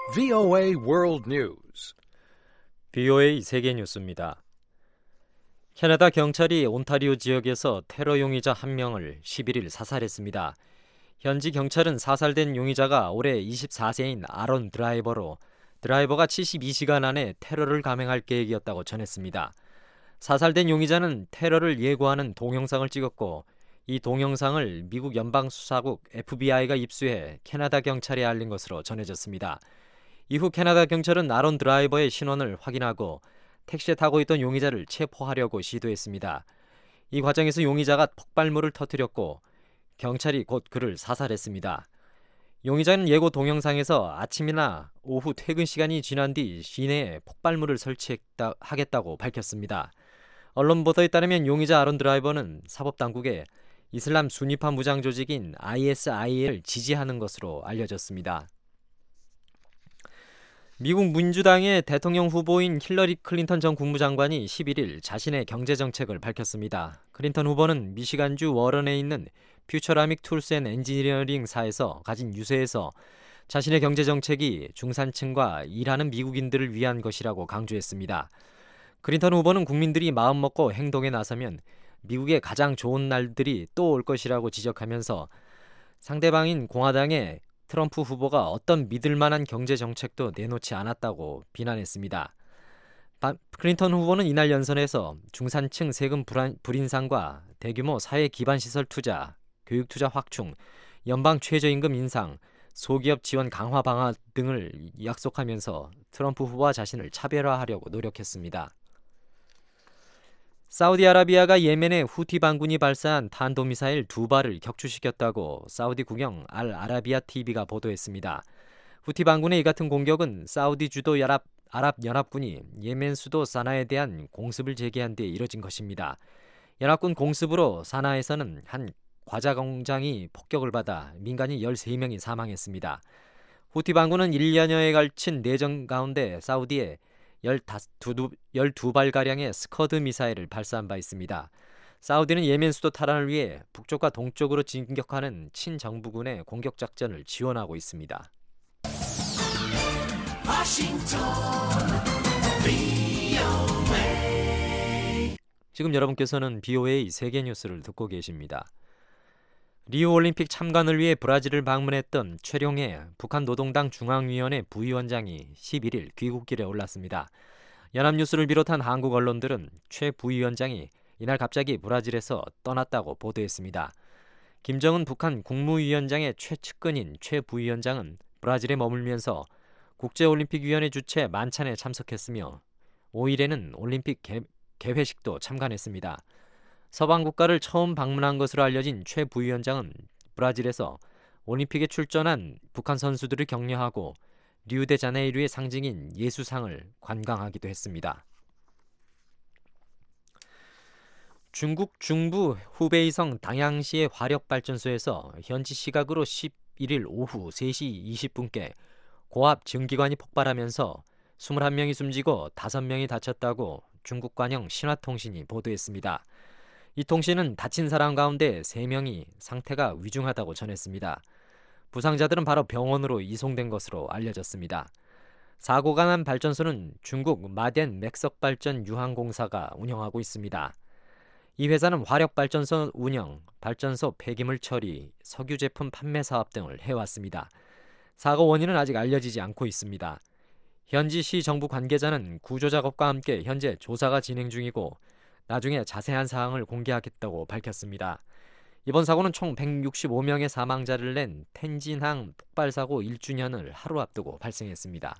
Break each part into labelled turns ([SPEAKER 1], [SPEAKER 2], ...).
[SPEAKER 1] VOA World News.
[SPEAKER 2] VOA 세계 뉴스입니다. 캐나다 경찰이 온타리오 지역에서 테러 용의자 한 명을 11일 사살했습니다. 현지 경찰은 사살된 용의자가 올해 24세인 아론 드라이버로 드라이버가 72시간 안에 테러를 감행할 계획이었다고 전했습니다. 사살된 용의자는 테러를 예고하는 동영상을 찍었고 이 동영상을 미국 연방수사국 FBI가 입수해 캐나다 경찰에 알린 것으로 전해졌습니다. 이후 캐나다 경찰은 아론 드라이버의 신원을 확인하고 택시에 타고 있던 용의자를 체포하려고 시도했습니다. 이 과정에서 용의자가 폭발물을 터뜨렸고 경찰이 곧 그를 사살했습니다. 용의자는 예고 동영상에서 아침이나 오후 퇴근 시간이 지난 뒤 시내에 폭발물을 설치하겠다고 밝혔습니다. 언론 보도에 따르면 용의자 아론 드라이버는 사법당국에 이슬람 순위파 무장 조직인 ISIL을 지지하는 것으로 알려졌습니다. 미국 민주당의 대통령 후보인 힐러리 클린턴 전 국무장관이 11일 자신의 경제정책을 밝혔습니다. 클린턴 후보는 미시간주 워런에 있는 퓨처라믹 툴스 앤 엔지니어링사에서 가진 유서에서 자신의 경제정책이 중산층과 일하는 미국인들을 위한 것이라고 강조했습니다. 클린턴 후보는 국민들이 마음먹고 행동에 나서면 미국의 가장 좋은 날들이 또 올 것이라고 지적하면서 상대방인 공화당의 트럼프 후보가 어떤 믿을만한 경제정책도 내놓지 않았다고 비난했습니다. 클린턴 후보는 이날 연설에서 중산층 세금 불인상과 대규모 사회 기반시설 투자, 교육 투자 확충, 연방 최저임금 인상, 소기업 지원 강화 방안 등을 약속하면서 트럼프 후보와 자신을 차별화하려고 노력했습니다. 사우디아라비아가 예멘의 후티 반군이 발사한 탄도미사일 2발을 격추시켰다고 사우디 국영 알 아라비아 TV가 보도했습니다. 후티 반군의 이 같은 공격은 사우디 주도 아랍연합군이 예멘 수도 사나에 대한 공습을 재개한 뒤에 이뤄진 것입니다. 연합군 공습으로 사나에서는 한 과자 공장이 폭격을 받아 민간인 13명이 사망했습니다. 후티 반군은 1년여에 걸친 내전 가운데 사우디에 12발가량의 스커드 미사일을 발사한 바 있습니다. 사우디는 예멘 수도 탈환을 위해 북쪽과 동쪽으로 진격하는 친정부군의 공격작전을 지원하고 있습니다. 지금 여러분께서는 BOA 세계뉴스를 듣고 계십니다. 리우올림픽 참관을 위해 브라질을 방문했던 최룡해 북한 노동당 중앙위원회 부위원장이 11일 귀국길에 올랐습니다. 연합뉴스를 비롯한 한국 언론들은 최 부위원장이 이날 갑자기 브라질에서 떠났다고 보도했습니다. 김정은 북한 국무위원장의 최측근인 최 부위원장은 브라질에 머물면서 국제올림픽위원회 주최 만찬에 참석했으며 5일에는 올림픽 개회식도 참관했습니다. 서방 국가를 처음 방문한 것으로 알려진 최 부위원장은 브라질에서 올림픽에 출전한 북한 선수들을 격려하고 리우데자네이루의 상징인 예수상을 관광하기도 했습니다. 중국 중부 후베이성 당양시의 화력발전소에서 현지 시각으로 11일 오후 3시 20분께 고압 증기관이 폭발하면서 21명이 숨지고 5명이 다쳤다고 중국 관영 신화통신이 보도했습니다. 이 통신은 다친 사람 가운데 3명이 상태가 위중하다고 전했습니다. 부상자들은 바로 병원으로 이송된 것으로 알려졌습니다. 사고가 난 발전소는 중국 마덴 맥석발전 유한공사가 운영하고 있습니다. 이 회사는 화력발전소 운영, 발전소 폐기물 처리, 석유 제품 판매 사업 등을 해왔습니다. 사고 원인은 아직 알려지지 않고 있습니다. 현지 시 정부 관계자는 구조작업과 함께 현재 조사가 진행 중이고 나중에 자세한 사항을 공개하겠다고 밝혔습니다. 이번 사고는 총 165명의 사망자를 낸 텐진항 폭발사고 1주년을 하루 앞두고 발생했습니다.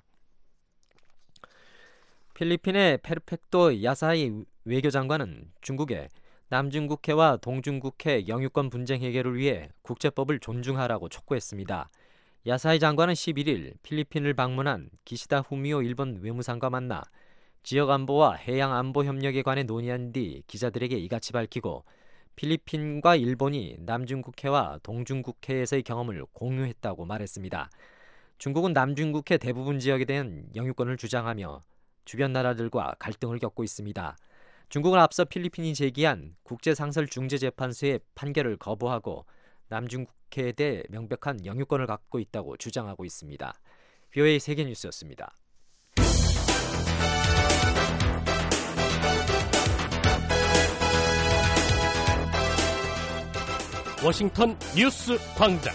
[SPEAKER 2] 필리핀의 페르펙토 야사이 외교장관은 중국에 남중국해와 동중국해 영유권 분쟁 해결을 위해 국제법을 존중하라고 촉구했습니다. 야사이 장관은 11일 필리핀을 방문한 기시다 후미오 일본 외무상과 만나 지역 안보와 해양 안보 협력에 관해 논의한 뒤 기자들에게 이같이 밝히고 필리핀과 일본이 남중국해와 동중국해에서의 경험을 공유했다고 말했습니다. 중국은 남중국해 대부분 지역에 대한 영유권을 주장하며 주변 나라들과 갈등을 겪고 있습니다. 중국은 앞서 필리핀이 제기한 국제상설중재재판소의 판결을 거부하고 남중국해에 대해 명백한 영유권을 갖고 있다고 주장하고 있습니다. VOA 세계뉴스였습니다.
[SPEAKER 3] 워싱턴 뉴스 광장.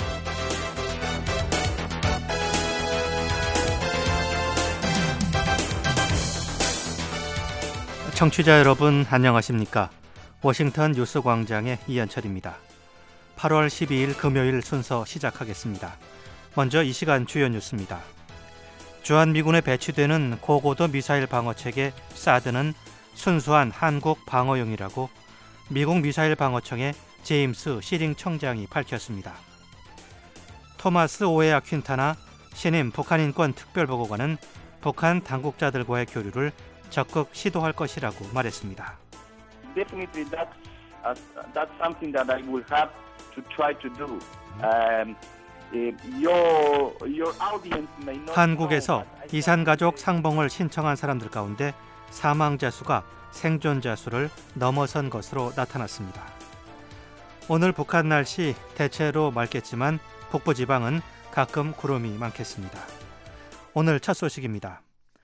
[SPEAKER 4] 청취자 여러분 안녕하십니까? 워싱턴 뉴스 광장의 이현철입니다. 8월 12일 금요일 순서 시작하겠습니다. 먼저 이 시간 주요 뉴스입니다. 주한미군에 배치되는 고고도 미사일 방어체계 사드는 순수한 한국 방어용이라고 미국 미사일 방어청의 제임스 시링 청장이 밝혔습니다. 토마스 오에아 퀸타나 신임 북한인권 특별보고관은 북한 당국자들과의 교류를 적극 시도할 것이라고 말했습니다.
[SPEAKER 5] Definitely that's something that I will have to try to do. Your audience may not.
[SPEAKER 4] 한국에서 이산가족 상봉을 신청한 사람들 가운데 사망자 수가 생존자 수를 넘어선 것으로 나타났습니다. 오늘 북한 날씨 대체로 맑겠지만 북부지방은 가끔 구름이 많겠습니다. 오늘 첫 소식입니다.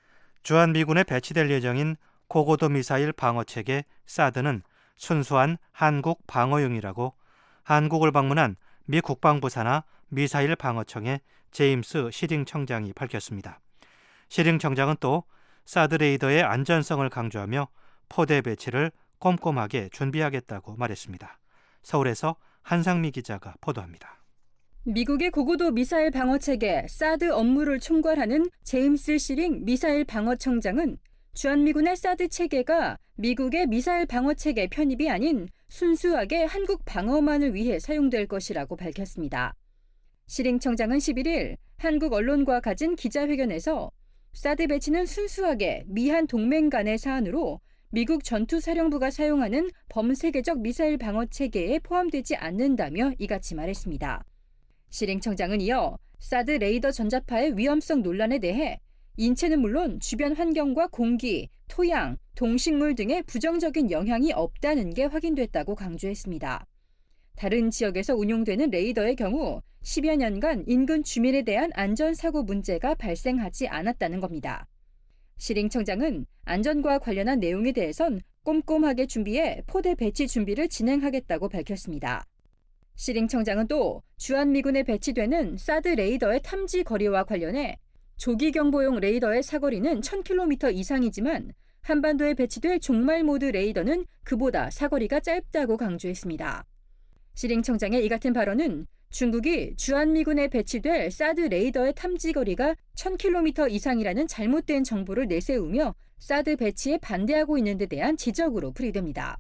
[SPEAKER 4] 주한미군에 배치될 예정인 고고도 미사일 방어체계 사드는 순수한 한국 방어용이라고 한국을 방문한 미 국방부 산하 미사일 방어청의 제임스 시링 청장이 밝혔습니다. 시링 청장은 또 사드 레이더의 안전성을 강조하며 포대 배치를 꼼꼼하게 준비하겠다고 말했습니다. 서울에서 한상미 기자가 보도합니다.
[SPEAKER 6] 미국의 고고도 미사일 방어체계 사드 업무를 총괄하는 제임스 시링 미사일 방어청장은 주한미군의 사드 체계가 미국의 미사일 방어체계 편입이 아닌 순수하게 한국 방어만을 위해 사용될 것이라고 밝혔습니다. 시링 청장은 11일 한국 언론과 가진 기자회견에서 사드 배치는 순수하게 미한 동맹 간의 사안으로 미국 전투사령부가 사용하는 범세계적 미사일 방어체계에 포함되지 않는다며 이같이 말했습니다. 시링 청장은 이어 사드 레이더 전자파의 위험성 논란에 대해 인체는 물론 주변 환경과 공기, 토양, 동식물 등의 부정적인 영향이 없다는 게 확인됐다고 강조했습니다. 다른 지역에서 운용되는 레이더의 경우 10여 년간 인근 주민에 대한 안전사고 문제가 발생하지 않았다는 겁니다. 시링 청장은 안전과 관련한 내용에 대해선 꼼꼼하게 준비해 포대 배치 준비를 진행하겠다고 밝혔습니다. 시링 청장은 또 주한미군에 배치되는 사드 레이더의 탐지 거리와 관련해 조기 경보용 레이더의 사거리는 1000km 이상이지만 한반도에 배치될 종말 모드 레이더는 그보다 사거리가 짧다고 강조했습니다. 시링 청장의 이 같은 발언은 중국이 주한미군에 배치될 사드 레이더의 탐지 거리가 1000km 이상이라는 잘못된 정보를 내세우며 사드 배치에 반대하고 있는 데 대한 지적으로 풀이됩니다.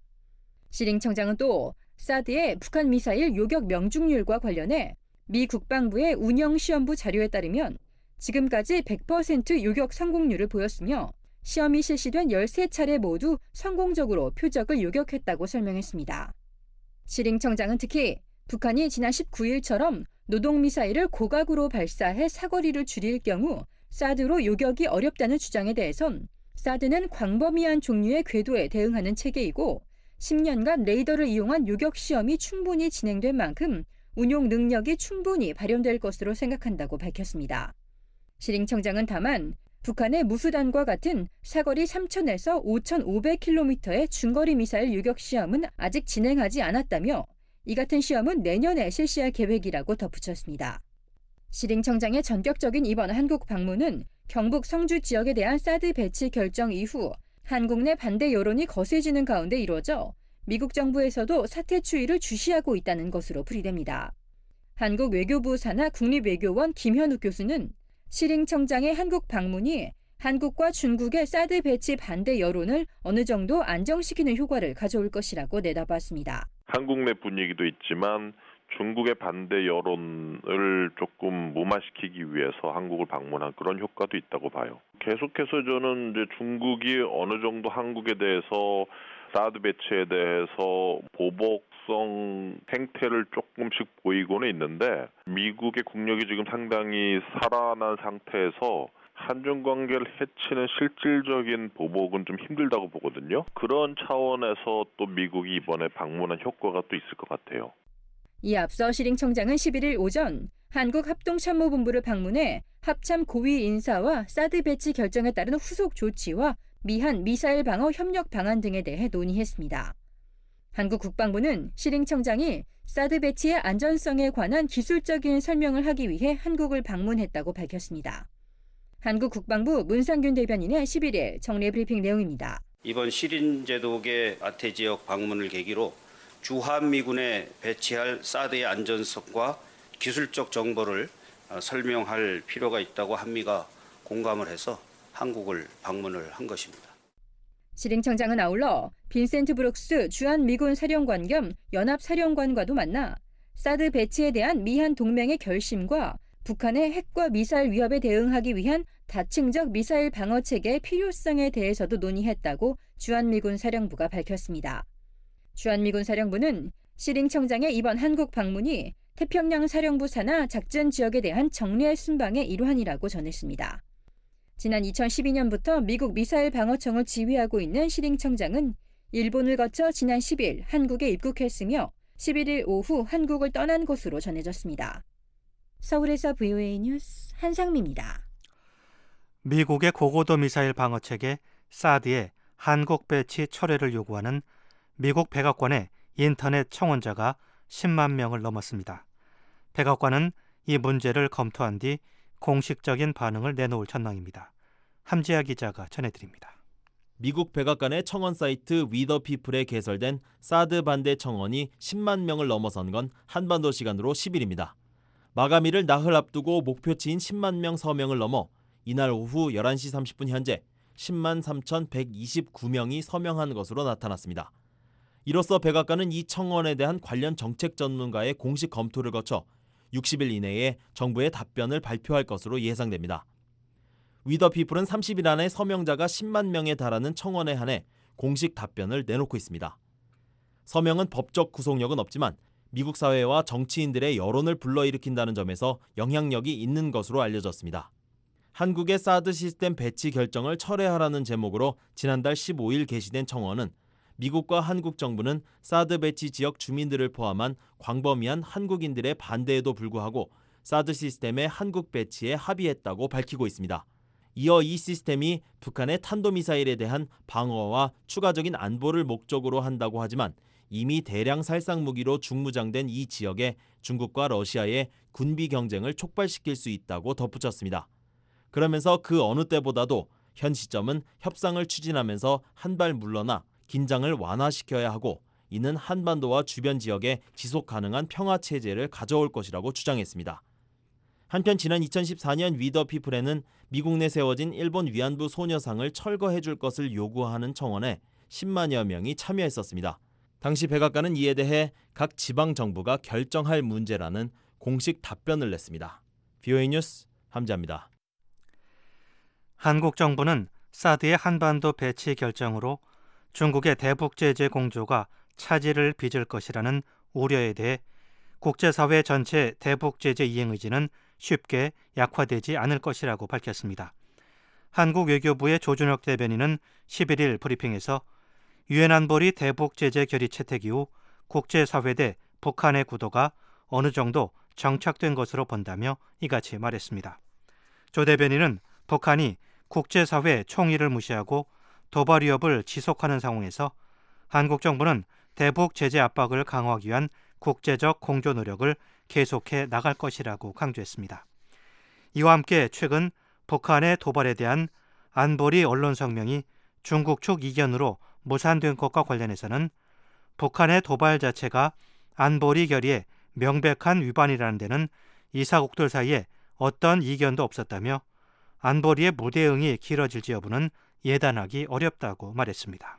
[SPEAKER 6] 시링 청장은 또 사드의 북한 미사일 요격 명중률과 관련해 미 국방부의 운영시험부 자료에 따르면 지금까지 100% 요격 성공률을 보였으며 시험이 실시된 13차례 모두 성공적으로 표적을 요격했다고 설명했습니다. 시링 청장은 특히 북한이 지난 19일처럼 노동미사일을 고각으로 발사해 사거리를 줄일 경우 사드로 요격이 어렵다는 주장에 대해선 사드는 광범위한 종류의 궤도에 대응하는 체계이고 10년간 레이더를 이용한 요격 시험이 충분히 진행된 만큼 운용 능력이 충분히 발현될 것으로 생각한다고 밝혔습니다. 시링 청장은 다만 북한의 무수단과 같은 사거리 3,000에서 5,500km의 중거리 미사일 요격 시험은 아직 진행하지 않았다며 이 같은 시험은 내년에 실시할 계획이라고 덧붙였습니다. 시링 청장의 전격적인 이번 한국 방문은 경북 성주 지역에 대한 사드 배치 결정 이후 한국 내 반대 여론이 거세지는 가운데 이루어져 미국 정부에서도 사태 추이를 주시하고 있다는 것으로 풀이됩니다. 한국 외교부 산하 국립외교원 김현욱 교수는 시링 청장의 한국 방문이 한국과 중국의 사드 배치 반대 여론을 어느 정도 안정시키는 효과를 가져올 것이라고 내다봤습니다.
[SPEAKER 7] 한국 내 분위기도 있지만 중국의 반대 여론을 조금 무마시키기 위해서 한국을 방문한 그런 효과도 있다고 봐요. 계속해서 저는 이제 중국이 어느 정도 한국에 대해서 사드 배치에 대해서 보복성 행태를 조금씩 보이고는 있는데 미국의 국력이 지금 상당히 살아난 상태에서 한중 관계를 해치는 실질적인 보복은 좀 힘들다고 보거든요. 그런 차원에서 또 미국이 이번에 방문한 효과가 또 있을 것 같아요.
[SPEAKER 6] 이에 앞서 시링 청장은 11일 오전 한국합동참모본부를 방문해 합참 고위 인사와 사드 배치 결정에 따른 후속 조치와 미한 미사일 방어 협력 방안 등에 대해 논의했습니다. 한국 국방부는 시링 청장이 사드 배치의 안전성에 관한 기술적인 설명을 하기 위해 한국을 방문했다고 밝혔습니다. 한국 국방부 문상균 대변인의 11일 정례 브리핑 내용입니다.
[SPEAKER 8] 이번 시린 제독의 아태 지역 방문을 계기로 주한미군에 배치할 사드의 안전성과 기술적 정보를 설명할 필요가 있다고 한미가 공감을 해서 한국을 방문을 한 것입니다.
[SPEAKER 6] 시링 청장은 아울러 빈센트 브룩스 주한미군 사령관 겸 연합사령관과도 만나 사드 배치에 대한 미한 동맹의 결심과 북한의 핵과 미사일 위협에 대응하기 위한 다층적 미사일 방어 체계의 필요성에 대해서도 논의했다고 주한미군 사령부가 밝혔습니다. 주한미군 사령부는 시링 청장의 이번 한국 방문이 태평양 사령부 산하 작전 지역에 대한 정례 순방의 일환이라고 전했습니다. 지난 2012년부터 미국 미사일 방어청을 지휘하고 있는 시링 청장은 일본을 거쳐 지난 10일 한국에 입국했으며 11일 오후 한국을 떠난 것으로 전해졌습니다. 서울에서 VOA 뉴스 한상미입니다.
[SPEAKER 4] 미국의 고고도 미사일 방어체계 사드의 한국 배치 철회를 요구하는 미국 백악관의 인터넷 청원자가 10만 명을 넘었습니다. 백악관은 이 문제를 검토한 뒤 공식적인 반응을 내놓을 전망입니다. 함지아 기자가 전해드립니다.
[SPEAKER 9] 미국 백악관의 청원 사이트 위더피플에 개설된 사드 반대 청원이 10만 명을 넘어선 건 한반도 시간으로 10일입니다. 마감일을 나흘 앞두고 목표치인 10만 명 서명을 넘어 이날 오후 11시 30분 현재 10만 3,129명이 서명한 것으로 나타났습니다. 이로써 백악관은 이 청원에 대한 관련 정책 전문가의 공식 검토를 거쳐 60일 이내에 정부의 답변을 발표할 것으로 예상됩니다. 위더피플은 30일 안에 서명자가 10만 명에 달하는 청원에 한해 공식 답변을 내놓고 있습니다. 서명은 법적 구속력은 없지만 미국 사회와 정치인들의 여론을 불러일으킨다는 점에서 영향력이 있는 것으로 알려졌습니다. 한국의 사드 시스템 배치 결정을 철회하라는 제목으로 지난달 15일 게시된 청원은 미국과 한국 정부는 사드 배치 지역 주민들을 포함한 광범위한 한국인들의 반대에도 불구하고 사드 시스템의 한국 배치에 합의했다고 밝히고 있습니다. 이어 이 시스템이 북한의 탄도미사일에 대한 방어와 추가적인 안보를 목적으로 한다고 하지만 이미 대량 살상 무기로 중무장된 이 지역에 중국과 러시아의 군비 경쟁을 촉발시킬 수 있다고 덧붙였습니다. 그러면서 그 어느 때보다도 현 시점은 협상을 추진하면서 한 발 물러나 긴장을 완화시켜야 하고 이는 한반도와 주변 지역에 지속 가능한 평화 체제를 가져올 것이라고 주장했습니다. 한편 지난 2014년 위더피플에는 미국 내 세워진 일본 위안부 소녀상을 철거해 줄 것을 요구하는 청원에 10만여 명이 참여했었습니다. 당시 백악관은 이에 대해 각 지방 정부가 결정할 문제라는 공식 답변을 냈습니다. VOA 뉴스 함지아입니다.
[SPEAKER 4] 한국 정부는 사드의 한반도 배치 결정으로 중국의 대북 제재 공조가 차질을 빚을 것이라는 우려에 대해 국제사회 전체 대북 제재 이행 의지는 쉽게 약화되지 않을 것이라고 밝혔습니다. 한국 외교부의 조준혁 대변인은 11일 브리핑에서 유엔 안보리 대북 제재 결의 채택 이후 국제사회 대 북한의 구도가 어느 정도 정착된 것으로 본다며 이같이 말했습니다. 조 대변인은 북한이 국제사회 총의를 무시하고 도발 위협을 지속하는 상황에서 한국 정부는 대북 제재 압박을 강화하기 위한 국제적 공조 노력을 계속해 나갈 것이라고 강조했습니다. 이와 함께 최근 북한의 도발에 대한 안보리 언론 성명이 중국 측 이견으로 무산된 것과 관련해서는 북한의 도발 자체가 안보리 결의의 명백한 위반이라는 데는 이사국들 사이에 어떤 이견도 없었다며 안보리의 무대응이 길어질지 여부는 예단하기 어렵다고 말했습니다.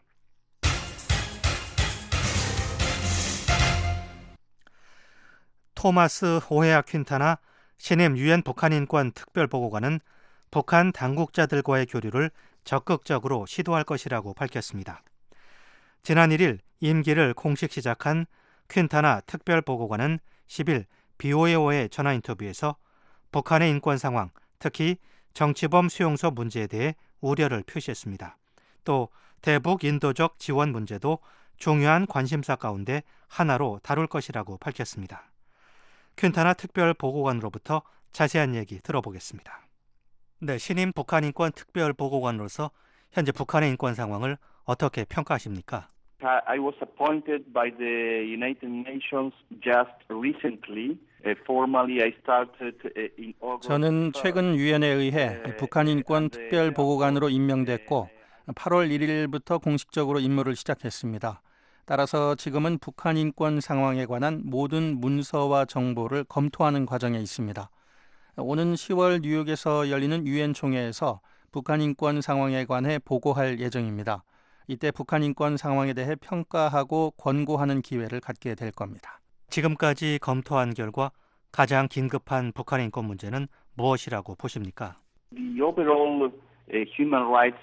[SPEAKER 4] 토마스 오헤아 퀸타나 신임 유엔 북한인권 특별보고관은 북한 당국자들과의 교류를 적극적으로 시도할 것이라고 밝혔습니다. 지난 1일 임기를 공식 시작한 퀸타나 특별보고관은 10일 BOA와의 전화 인터뷰에서 북한의 인권 상황, 특히 정치범 수용소 문제에 대해 우려를 표시했습니다. 또 대북 인도적 지원 문제도 중요한 관심사 가운데 하나로 다룰 것이라고 밝혔습니다. 퀸타나 특별보고관으로부터 자세한 얘기 들어보겠습니다. 네, 신임 북한인권특별보고관으로서 현재 북한의 인권 상황을 어떻게 평가하십니까?
[SPEAKER 5] I was appointed by the United Nations just recently. Formally, I started in August.
[SPEAKER 4] 저는 최근 유엔에 의해 북한 인권 특별 보고관으로 임명됐고 8월 1일부터 공식적으로 임무를 시작했습니다. 따라서 지금은 북한 인권 상황에 관한 모든 문서와 정보를 검토하는 과정에 있습니다. 오는 10월 뉴욕에서 열리는 유엔 총회에서 북한 인권 상황에 관해 보고할 예정입니다. 이때 북한 인권 상황에 대해 평가하고 권고하는 기회를 갖게 될 겁니다. 지금까지 검토한 결과 가장 긴급한 북한의 인권 문제는 무엇이라고 보십니까?
[SPEAKER 5] The overall human rights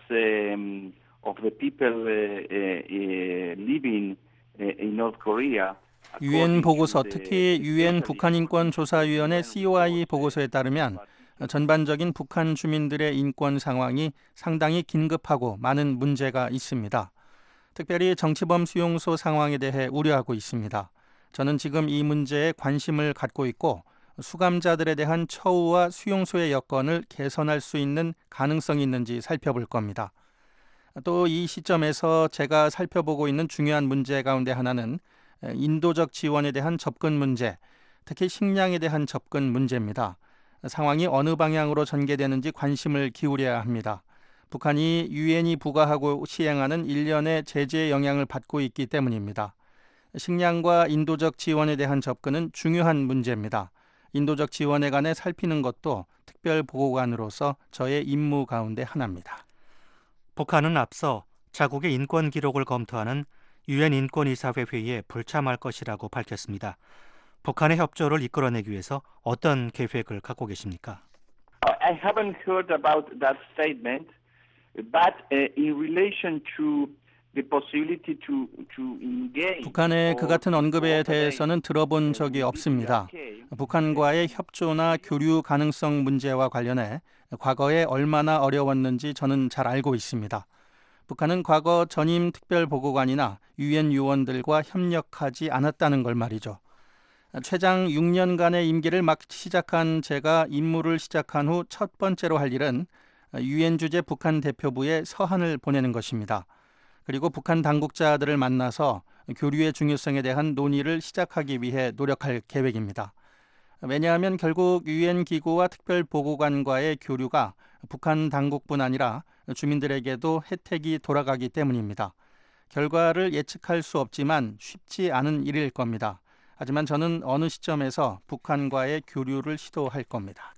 [SPEAKER 5] of the people living in North Korea.
[SPEAKER 4] 유엔 보고서, 특히 유엔 북한인권조사위원회 COI 보고서에 따르면 전반적인 북한 주민들의 인권 상황이 상당히 긴급하고 많은 문제가 있습니다. 특별히 정치범 수용소 상황에 대해 우려하고 있습니다. 저는 지금 이 문제에 관심을 갖고 있고 수감자들에 대한 처우와 수용소의 여건을 개선할 수 있는 가능성이 있는지 살펴볼 겁니다. 또 이 시점에서 제가 살펴보고 있는 중요한 문제 가운데 하나는 인도적 지원에 대한 접근 문제, 특히 식량에 대한 접근 문제입니다. 상황이 어느 방향으로 전개되는지 관심을 기울여야 합니다. 북한이 유엔이 부과하고 시행하는 일련의 제재의 영향을 받고 있기 때문입니다. 식량과 인도적 지원에 대한 접근은 중요한 문제입니다. 인도적 지원에 관해 살피는 것도 특별보고관으로서 저의 임무 가운데 하나입니다. 북한은 앞서 자국의 인권 기록을 검토하는 유엔 인권이사회 회의에 불참할 것이라고 밝혔습니다. 북한의 협조를 이끌어내기 위해서 어떤 계획을 갖고 계십니까?
[SPEAKER 5] I haven't heard about that statement, but in relation to the possibility to engage.
[SPEAKER 4] 북한의 그 같은 언급에 대해서는 들어본 적이 없습니다. 북한과의 협조나 교류 가능성 문제와 관련해 과거에 얼마나 어려웠는지 저는 잘 알고 있습니다. 북한은 과거 전임 특별보고관이나 유엔 요원들과 협력하지 않았다는 걸 말이죠. 최장 6년간의 임기를 막 시작한 제가 임무를 시작한 후 첫 번째로 할 일은 유엔 주재 북한 대표부에 서한을 보내는 것입니다. 그리고 북한 당국자들을 만나서 교류의 중요성에 대한 논의를 시작하기 위해 노력할 계획입니다. 왜냐하면 결국 유엔 기구와 특별보고관과의 교류가 북한 당국뿐 아니라 주민들에게도 혜택이 돌아가기 때문입니다. 결과를 예측할 수 없지만 쉽지 않은 일일 겁니다. 하지만 저는 어느 시점에서 북한과의 교류를 시도할 겁니다.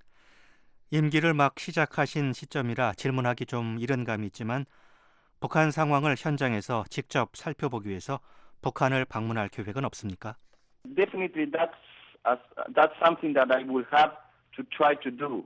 [SPEAKER 4] 임기를 막 시작하신 시점이라 질문하기 좀 이른 감이 있지만 북한 상황을 현장에서 직접 살펴보기 위해서 북한을 방문할 계획은 없습니까?
[SPEAKER 5] Definitely, that's something that I will have to try to do.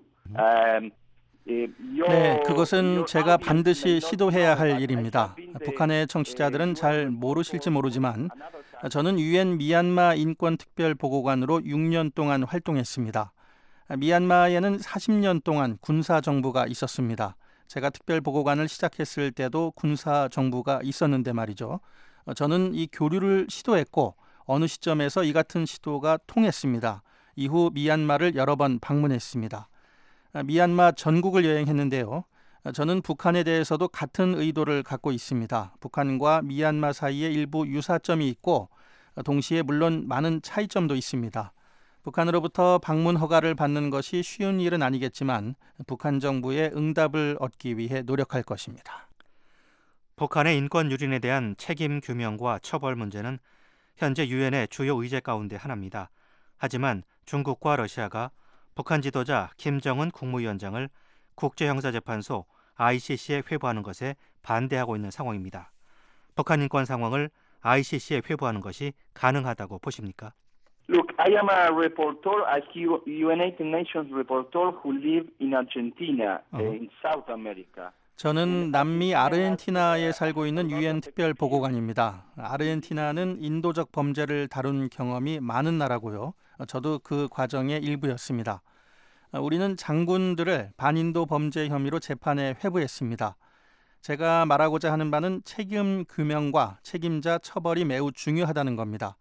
[SPEAKER 4] 네, 그것은 제가 반드시 시도해야 할 일입니다. 북한의 청취자들은 잘 모르실지 모르지만 저는 유엔 미얀마 인권특별보고관으로 6년 동안 활동했습니다. 미얀마에는 40년 동안 군사정부가 있었습니다. 제가 특별보고관을 시작했을 때도 군사정부가 있었는데 말이죠. 저는 이 교류를 시도했고 어느 시점에서 이 같은 시도가 통했습니다. 이후 미얀마를 여러 번 방문했습니다. 미얀마 전국을 여행했는데요. 저는 북한에 대해서도 같은 의도를 갖고 있습니다. 북한과 미얀마 사이에 일부 유사점이 있고 동시에 물론 많은 차이점도 있습니다. 북한으로부터 방문 허가를 받는 것이 쉬운 일은 아니겠지만 북한 정부의 응답을 얻기 위해 노력할 것입니다. 북한의 인권 유린에 대한 책임 규명과 처벌 문제는 현재 유엔의 주요 의제 가운데 하나입니다. 하지만 중국과 러시아가 북한 지도자 김정은 국무위원장을 국제형사재판소 ICC에 회부하는 것에 반대하고 있는 상황입니다. 북한 인권 상황을 ICC에 회부하는 것이 가능하다고 보십니까?
[SPEAKER 5] Look, I am a reporter, a United Nations reporter who live in Argentina, in South America.
[SPEAKER 4] 저는 남미 아르헨티나에 살고 있는 유엔 특별보고관입니다. 아르헨티나는 인도적 범죄를 다룬 경험이 많은 나라고요. 저도 그 과정의 일부였습니다. 우리는 장군들을 반인도 범죄 혐의로 재판에 회부했습니다. 제가 말하고자 하는 바는 책임 규명과 책임자 처벌이 매우 중요하다는 겁니다.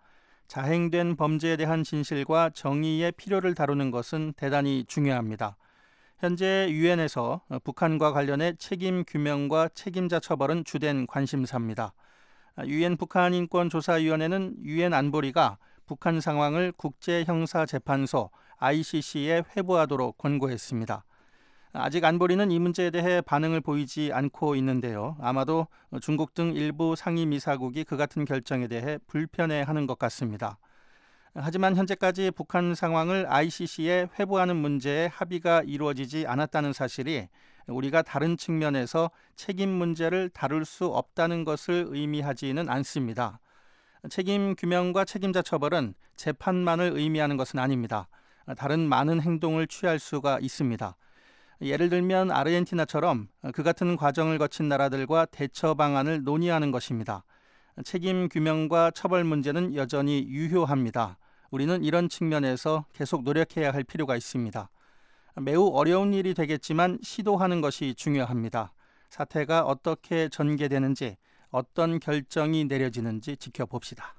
[SPEAKER 4] 자행된 범죄에 대한 진실과 정의의 필요를 다루는 것은 대단히 중요합니다. 현재 유엔에서 북한과 관련해 책임 규명과 책임자 처벌은 주된 관심사입니다. 유엔 북한인권조사위원회는 유엔 안보리가 북한 상황을 국제형사재판소 ICC에 회부하도록 권고했습니다. 아직 안보리는 이 문제에 대해 반응을 보이지 않고 있는데요. 아마도 중국 등 일부 상임이사국이 그 같은 결정에 대해 불편해하는 것 같습니다. 하지만 현재까지 북한 상황을 ICC에 회부하는 문제에 합의가 이루어지지 않았다는 사실이 우리가 다른 측면에서 책임 문제를 다룰 수 없다는 것을 의미하지는 않습니다. 책임 규명과 책임자 처벌은 재판만을 의미하는 것은 아닙니다. 다른 많은 행동을 취할 수가 있습니다. 예를 들면 아르헨티나처럼 그 같은 과정을 거친 나라들과 대처 방안을 논의하는 것입니다. 책임 규명과 처벌 문제는 여전히 유효합니다. 우리는 이런 측면에서 계속 노력해야 할 필요가 있습니다. 매우 어려운 일이 되겠지만 시도하는 것이 중요합니다. 사태가 어떻게 전개되는지, 어떤 결정이 내려지는지 지켜봅시다.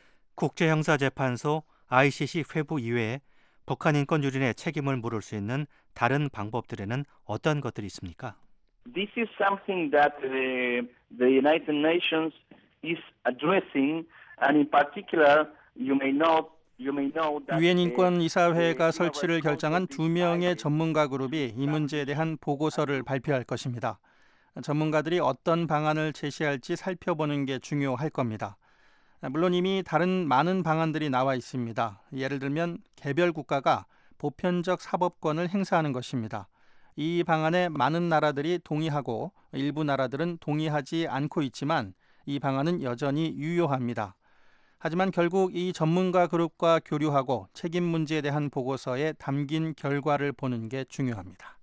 [SPEAKER 1] 국제형사재판소 ICC 회부 이외에 북한 인권 유린의 책임을 물을 수 있는 다른 방법들에는 어떤 것들이 있습니까?
[SPEAKER 5] This is something that the United Nations is addressing, and in particular, you may know that
[SPEAKER 4] 유엔 인권이사회가 설치를 결정한 2명의 전문가 그룹이 이 문제에 대한 보고서를 발표할 것입니다. 전문가들이 어떤 방안을 제시할지 살펴보는 게 중요할 겁니다. 물론 이미 다른 많은 방안들이 나와 있습니다. 예를 들면 개별 국가가 보편적 사법권을 행사하는 것입니다. 이 방안에 많은 나라들이 동의하고 일부 나라들은 동의하지 않고 있지만 이 방안은 여전히 유효합니다. 하지만 결국 이 전문가 그룹과 교류하고 책임 문제에 대한 보고서에 담긴 결과를 보는 게 중요합니다.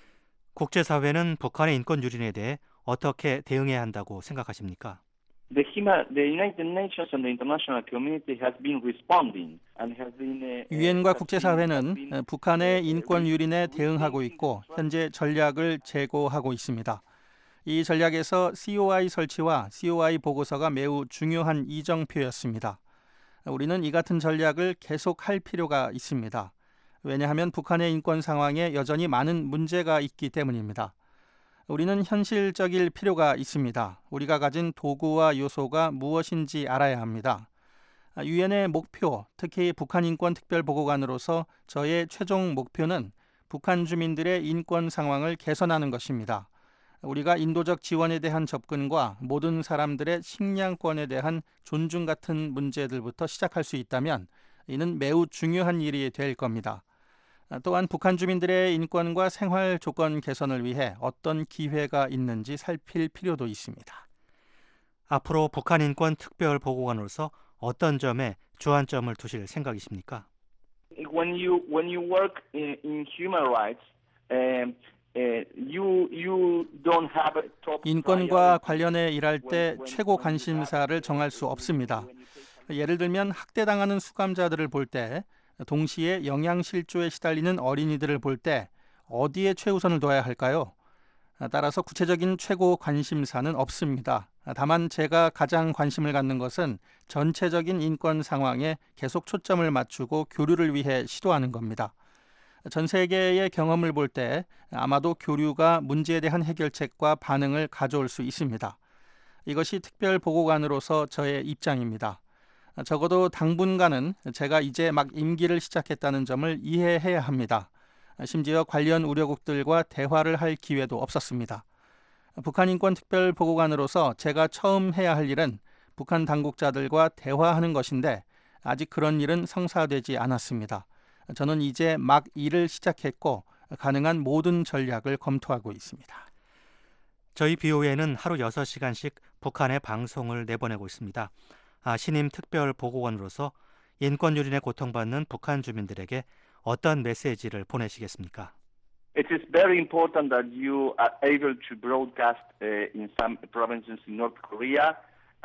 [SPEAKER 1] 국제사회는 북한의 인권 유린에 대해 어떻게 대응해야 한다고 생각하십니까?
[SPEAKER 5] the United Nations and the international community has been responding and has been
[SPEAKER 4] 유엔과 국제사회는 북한의 인권 유린에 대응하고 있고 현재 전략을 재고하고 있습니다. 이 전략에서 COI 설치와 COI 보고서가 매우 중요한 이정표였습니다. 우리는 이 같은 전략을 계속할 필요가 있습니다. 왜냐하면 북한의 인권 상황에 여전히 많은 문제가 있기 때문입니다. 우리는 현실적일 필요가 있습니다. 우리가 가진 도구와 요소가 무엇인지 알아야 합니다. 유엔의 목표, 특히 북한 인권 특별보고관으로서 저의 최종 목표는 북한 주민들의 인권 상황을 개선하는 것입니다. 우리가 인도적 지원에 대한 접근과 모든 사람들의 식량권에 대한 존중 같은 문제들부터 시작할 수 있다면 이는 매우 중요한 일이 될 겁니다. 또한 북한 주민들의 인권과 생활 조건 개선을 위해 어떤 기회가 있는지 살필 필요도 있습니다.
[SPEAKER 1] 앞으로 북한 인권 특별보고관으로서 어떤 점에 주안점을 두실 생각이십니까?
[SPEAKER 5] when you work in human rights, you don't have a top
[SPEAKER 4] 인권과 관련해 일할 때 최고 관심사를 정할 수 없습니다. 예를 들면 학대당하는 수감자들을 볼 때, 동시에 영양실조에 시달리는 어린이들을 볼 때 어디에 최우선을 둬야 할까요? 따라서 구체적인 최고 관심사는 없습니다. 다만 제가 가장 관심을 갖는 것은 전체적인 인권 상황에 계속 초점을 맞추고 교류를 위해 시도하는 겁니다. 전 세계의 경험을 볼 때 아마도 교류가 문제에 대한 해결책과 반응을 가져올 수 있습니다. 이것이 특별보고관으로서 저의 입장입니다. 적어도 당분간은 제가 이제 막 임기를 시작했다는 점을 이해해야 합니다. 심지어 관련 우려국들과 대화를 할 기회도 없었습니다. 북한 인권 특별보고관으로서 제가 처음 해야 할 일은 북한 당국자들과 대화하는 것인데 아직 그런 일은 성사되지 않았습니다. 저는 이제 막 일을 시작했고 가능한 모든 전략을 검토하고 있습니다.
[SPEAKER 1] 저희 BOA는 하루 6시간씩 북한에 방송을 내보내고 있습니다. 신임 특별보고관으로서 인권 유린에 고통받는 북한 주민들에게 어떤 메시지를 보내시겠습니까?
[SPEAKER 5] It is very important that you are able to broadcast in some provinces in North Korea.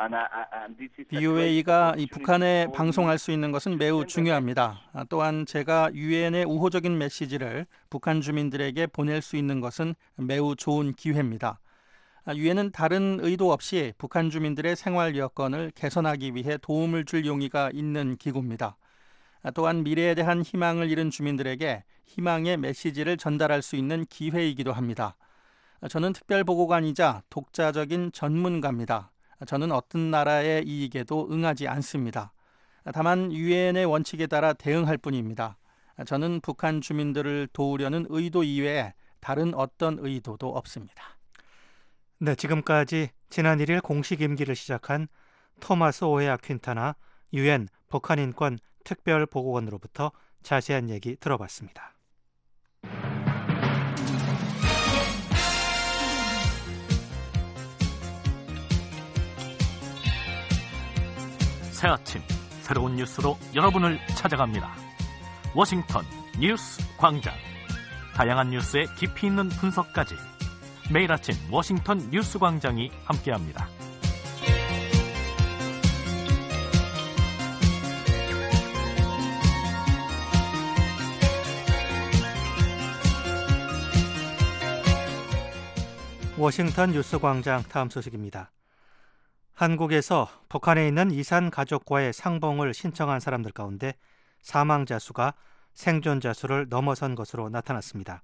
[SPEAKER 4] BOA가 이 북한에 방송할 수 있는 것은 매우 중요합니다. 또한 제가 유엔의 우호적인 메시지를 북한 주민들에게 보낼 수 있는 것은 매우 좋은 기회입니다. 유엔은 다른 의도 없이 북한 주민들의 생활 여건을 개선하기 위해 도움을 줄 용의가 있는 기구입니다. 또한 미래에 대한 희망을 잃은 주민들에게 희망의 메시지를 전달할 수 있는 기회이기도 합니다. 저는 특별보고관이자 독자적인 전문가입니다. 저는 어떤 나라의 이익에도 응하지 않습니다. 다만 유엔의 원칙에 따라 대응할 뿐입니다. 저는 북한 주민들을 도우려는 의도 이외에 다른 어떤 의도도 없습니다.
[SPEAKER 1] 네, 지금까지 지난 1일 공식 임기를 시작한 토마스 오헤아 퀸타나 유엔 북한인권 특별보고관으로부터 자세한 얘기 들어봤습니다.
[SPEAKER 3] 새 아침 새로운 뉴스로 여러분을 찾아갑니다. 워싱턴 뉴스 광장. 다양한 뉴스의 깊이 있는 분석까지 매일 아침 워싱턴 뉴스 광장이 함께합니다.
[SPEAKER 1] 워싱턴 뉴스 광장 다음 소식입니다. 한국에서 북한에 있는 이산 가족과의 상봉을 신청한 사람들 가운데 사망자 수가 생존자 수를 넘어선 것으로 나타났습니다.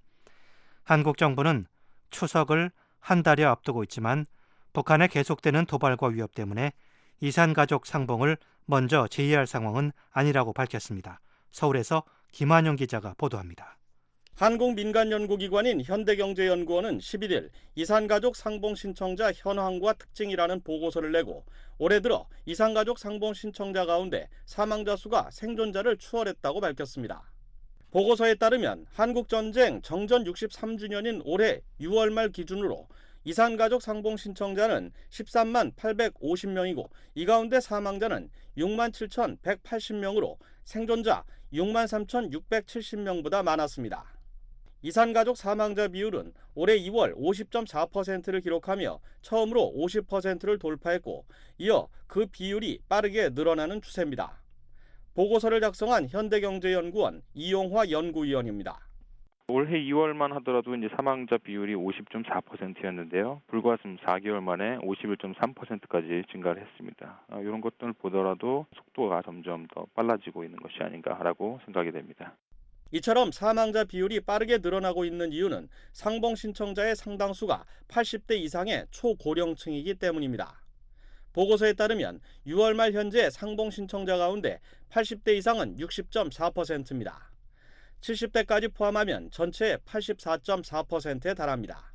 [SPEAKER 1] 한국 정부는 추석을 한 달여 앞두고 있지만 북한의 계속되는 도발과 위협 때문에 이산 가족 상봉을 먼저 제의할 상황은 아니라고 밝혔습니다. 서울에서 김한용 기자가 보도합니다.
[SPEAKER 10] 한국 민간연구기관인 현대경제연구원은 11일 이산가족 상봉 신청자 현황과 특징이라는 보고서를 내고 올해 들어 이산가족 상봉 신청자 가운데 사망자 수가 생존자를 추월했다고 밝혔습니다. 보고서에 따르면 한국전쟁 정전 63주년인 올해 6월 말 기준으로 이산가족 상봉 신청자는 13만 850명이고 이 가운데 사망자는 6만 7,180명으로 생존자 6만 3,670명보다 많았습니다. 이산가족 사망자 비율은 올해 2월 50.4%를 기록하며 처음으로 50%를 돌파했고 이어 그 비율이 빠르게 늘어나는 추세입니다. 보고서를 작성한 현대경제연구원 이용화 연구위원입니다.
[SPEAKER 11] 올해 2월만 하더라도 이제 사망자 비율이 50.4%였는데요. 불과 4개월 만에 51.3%까지 증가를 했습니다. 이런 것들을 보더라도 속도가 점점 더 빨라지고 있는 것이 아닌가라고 생각이 됩니다.
[SPEAKER 10] 이처럼 사망자 비율이 빠르게 늘어나고 있는 이유는 상봉 신청자의 상당수가 80대 이상의 초고령층이기 때문입니다. 보고서에 따르면 6월 말 현재 상봉 신청자 가운데 80대 이상은 60.4%입니다. 70대까지 포함하면 전체의 84.4%에 달합니다.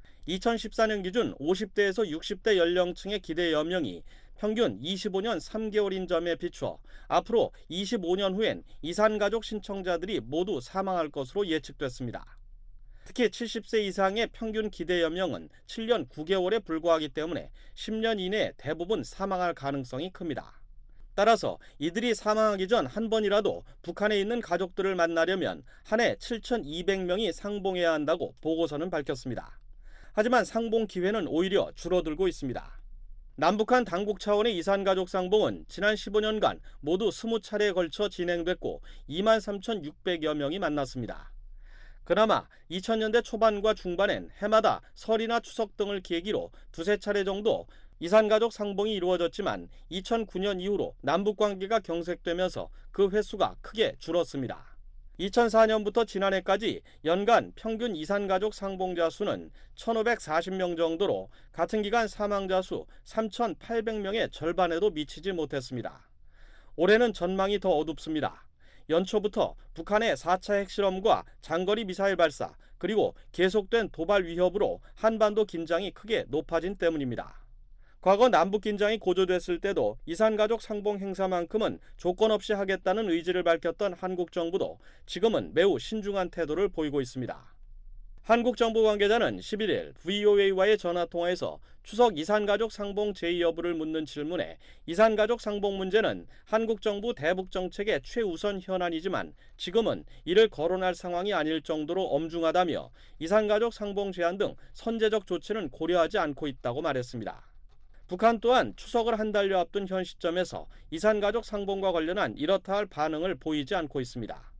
[SPEAKER 10] 2014년 기준 50대에서 60대 연령층의 기대 연령이 평균 25년 3개월인 점에 비추어 앞으로 25년 후엔 이산가족 신청자들이 모두 사망할 것으로 예측됐습니다. 특히 70세 이상의 평균 기대 연령은 7년 9개월에 불과하기 때문에 10년 이내에 대부분 사망할 가능성이 큽니다. 따라서 이들이 사망하기 전 한 번이라도 북한에 있는 가족들을 만나려면 한 해 7,200명이 상봉해야 한다고 보고서는 밝혔습니다. 하지만 상봉 기회는 오히려 줄어들고 있습니다. 남북한 당국 차원의 이산가족 상봉은 지난 15년간 모두 20차례에 걸쳐 진행됐고 23,600여 명이 만났습니다. 그나마 2000년대 초반과 중반엔 해마다 설이나 추석 등을 계기로 두세 차례 정도 이산가족 상봉이 이루어졌지만 2009년 이후로 남북관계가 경색되면서 그 횟수가 크게 줄었습니다. 2004년부터 지난해까지 연간 평균 이산가족 상봉자 수는 1,540명 정도로 같은 기간 사망자 수 3,800명의 절반에도 미치지 못했습니다. 올해는 전망이 더 어둡습니다. 연초부터 북한의 4차 핵실험과 장거리 미사일 발사 그리고 계속된 도발 위협으로 한반도 긴장이 크게 높아진 때문입니다. 과거 남북 긴장이 고조됐을 때도 이산가족 상봉 행사만큼은 조건 없이 하겠다는 의지를 밝혔던 한국 정부도 지금은 매우 신중한 태도를 보이고 있습니다. 한국 정부 관계자는 11일 VOA와의 전화통화에서 추석 이산가족 상봉 제의 여부를 묻는 질문에 이산가족 상봉 문제는 한국 정부 대북 정책의 최우선 현안이지만 지금은 이를 거론할 상황이 아닐 정도로 엄중하다며 이산가족 상봉 제한 등 선제적 조치는 고려하지 않고 있다고 말했습니다. 북한 또한 추석을 한 달여 앞둔 현 시점에서 이산가족 상봉과 관련한 이렇다 할 반응을 보이지 않고 있습니다.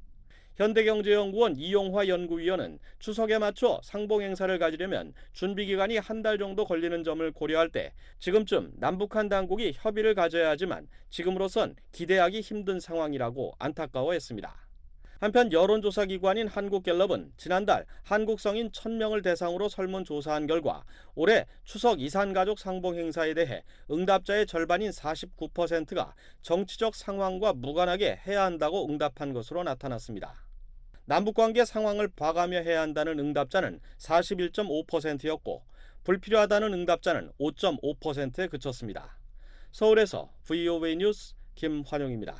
[SPEAKER 10] 현대경제연구원 이용화 연구위원은 추석에 맞춰 상봉 행사를 가지려면 준비 기간이 한 달 정도 걸리는 점을 고려할 때 지금쯤 남북한 당국이 협의를 가져야 하지만 지금으로선 기대하기 힘든 상황이라고 안타까워했습니다. 한편 여론조사 기관인 한국갤럽은 지난달 한국 성인 1000명을 대상으로 설문조사한 결과 올해 추석 이산가족 상봉 행사에 대해 응답자의 절반인 49%가 정치적 상황과 무관하게 해야 한다고 응답한 것으로 나타났습니다. 남북관계 상황을 봐가며 해야 한다는 응답자는 41.5%였고 불필요하다는 응답자는 5.5%에 그쳤습니다. 서울에서 VOA 뉴스 김환용입니다.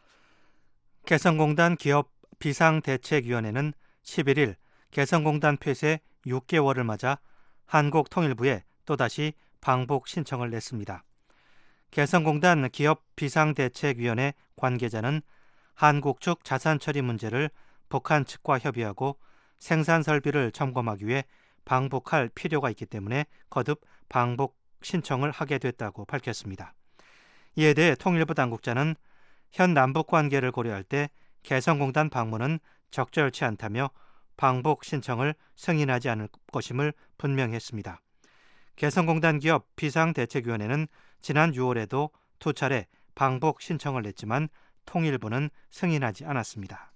[SPEAKER 1] 개성공단 기업 비상대책위원회는 11일 개성공단 폐쇄 6개월을 맞아 한국통일부에 또다시 방북 신청을 냈습니다. 개성공단 기업 비상대책위원회 관계자는 한국 측 자산 처리 문제를 북한 측과 협의하고 생산 설비를 점검하기 위해 방북할 필요가 있기 때문에 거듭 방북 신청을 하게 됐다고 밝혔습니다. 이에 대해 통일부 당국자는 현 남북 관계를 고려할 때 개성공단 방문은 적절치 않다며 방북 신청을 승인하지 않을 것임을 분명히 했습니다. 개성공단 기업 비상대책위원회는 지난 6월에도 2차례 방북 신청을 냈지만 통일부는 승인하지 않았습니다.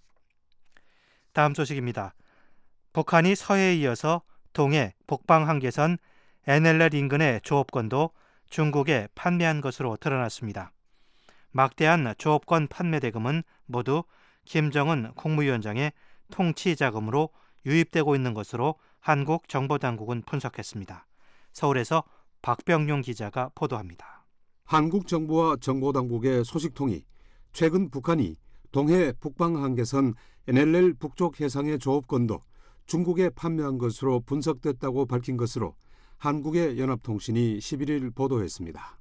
[SPEAKER 1] 다음 소식입니다. 북한이 서해에 이어서 동해 북방 한계선 NLL 인근의 조업권도 중국에 판매한 것으로 드러났습니다. 막대한 조업권 판매 대금은 모두 김정은 국무위원장의 통치 자금으로 유입되고 있는 것으로 한국 정보당국은 분석했습니다. 서울에서 박병용 기자가 보도합니다.
[SPEAKER 12] 한국 정부와 정보당국의 소식통이 최근 북한이 동해 북방 한계선 NLL 북쪽 해상의 조업권도 중국에 판매한 것으로 분석됐다고 밝힌 것으로 한국의 연합통신이 11일 보도했습니다.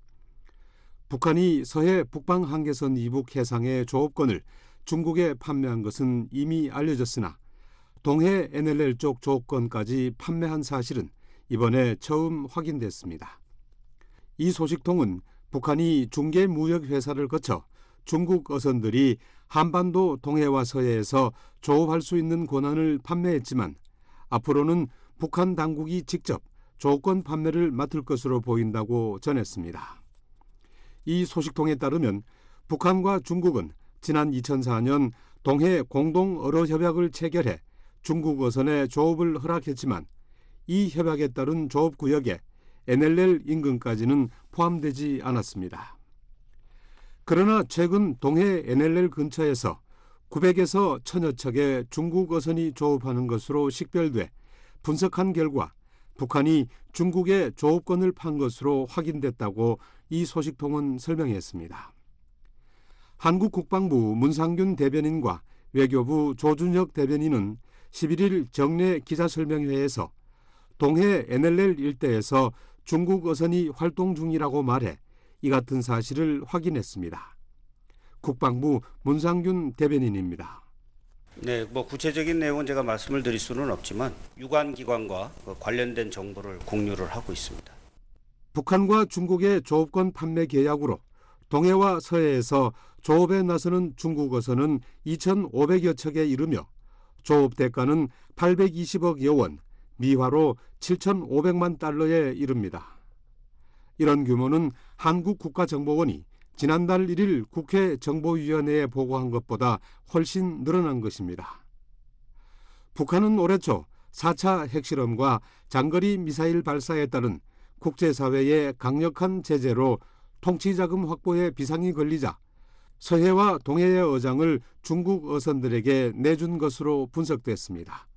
[SPEAKER 12] 북한이 서해 북방 한계선 이북 해상의 조업권을 중국에 판매한 것은 이미 알려졌으나 동해 NLL 쪽 조업권까지 판매한 사실은 이번에 처음 확인됐습니다. 이 소식통은 북한이 중개무역회사를 거쳐 중국 어선들이 한반도 동해와 서해에서 조업할 수 있는 권한을 판매했지만 앞으로는 북한 당국이 직접 조건 판매를 맡을 것으로 보인다고 전했습니다. 이 소식통에 따르면 북한과 중국은 지난 2004년 동해 공동어로협약을 체결해 중국 어선의 조업을 허락했지만 이 협약에 따른 조업구역에 NLL 인근까지는 포함되지 않았습니다. 그러나 최근 동해 NLL 근처에서 900에서 1000여 척의 중국 어선이 조업하는 것으로 식별돼 분석한 결과 북한이 중국에 조업권을 판 것으로 확인됐다고 이 소식통은 설명했습니다. 한국 국방부 문상균 대변인과 외교부 조준혁 대변인은 11일 정례 기자설명회에서 동해 NLL 일대에서 중국 어선이 활동 중이라고 말해 이 같은 사실을 확인했습니다. 국방부 문상균 대변인입니다.
[SPEAKER 8] 네, 구체적인 내용은 제가 말씀을 드릴 수는 없지만 유관기관과 관련된 정보를 공유를 하고 있습니다.
[SPEAKER 12] 북한과 중국의 조업권 판매 계약으로 동해와 서해에서 조업에 나서는 중국 어선은 2,500여 척에 이르며 조업 대가는 820억여 원, 미화로 7,500만 달러에 이릅니다. 이런 규모는 한국 국가정보원이 지난달 1일 국회 정보위원회에 보고한 것보다 훨씬 늘어난 것입니다. 북한은 올해 초 4차 핵실험과 장거리 미사일 발사에 따른 국제사회의 강력한 제재로 통치자금 확보에 비상이 걸리자 서해와 동해의 어장을 중국 어선들에게 내준 것으로 분석됐습니다.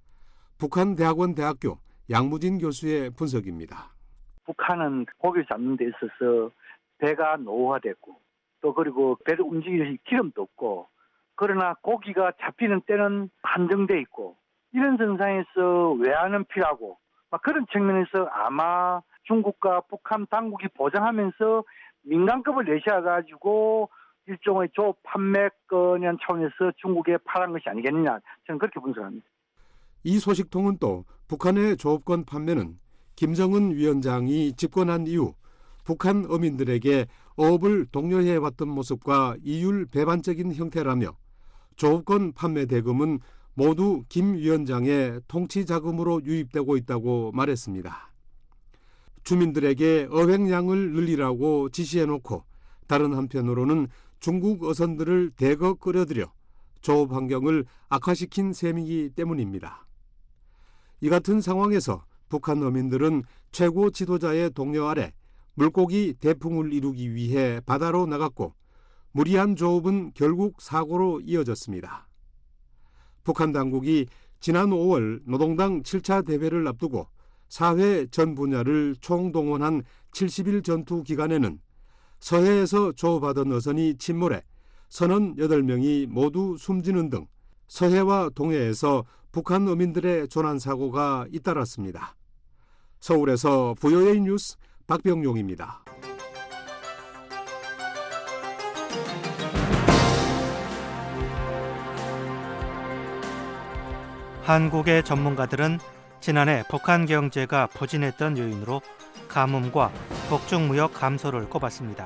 [SPEAKER 12] 북한대학원 대학교 양무진 교수의 분석입니다.
[SPEAKER 13] 북한은 고기를 잡는 데 있어서 배가 노후화됐고 또 그리고 배를 움직일 기름도 없고 그러나 고기가 잡히는 때는 한정돼 있고 이런 선상에서 외환은 필요하고 그런 측면에서 아마 중국과 북한 당국이 보장하면서 민간급을 내셔가지고 일종의 조업 판매권이라는 차원에서 중국에 팔은 것이 아니겠느냐 저는 그렇게 분석합니다.
[SPEAKER 12] 이 소식통은 또 북한의 조업권 판매는 김정은 위원장이 집권한 이후 북한 어민들에게 어업을 독려해왔던 모습과 이율 배반적인 형태라며 조업권 판매 대금은 모두 김 위원장의 통치 자금으로 유입되고 있다고 말했습니다. 주민들에게 어획량을 늘리라고 지시해놓고 다른 한편으로는 중국 어선들을 대거 끌어들여 조업 환경을 악화시킨 셈이기 때문입니다. 이 같은 상황에서 북한 어민들은 최고 지도자의 독려 아래 물고기 대풍을 이루기 위해 바다로 나갔고 무리한 조업은 결국 사고로 이어졌습니다. 북한 당국이 지난 5월 노동당 7차 대회를 앞두고 사회 전 분야를 총동원한 70일 전투 기간에는 서해에서 조업하던 어선이 침몰해 선원 8명이 모두 숨지는 등 서해와 동해에서 북한 어민들의 조난 사고가 잇따랐습니다. 서울에서 VOA 뉴스 박병용입니다.
[SPEAKER 1] 한국의 전문가들은 지난해 북한 경제가 부진했던 요인으로 가뭄과 북중무역 감소를 꼽았습니다.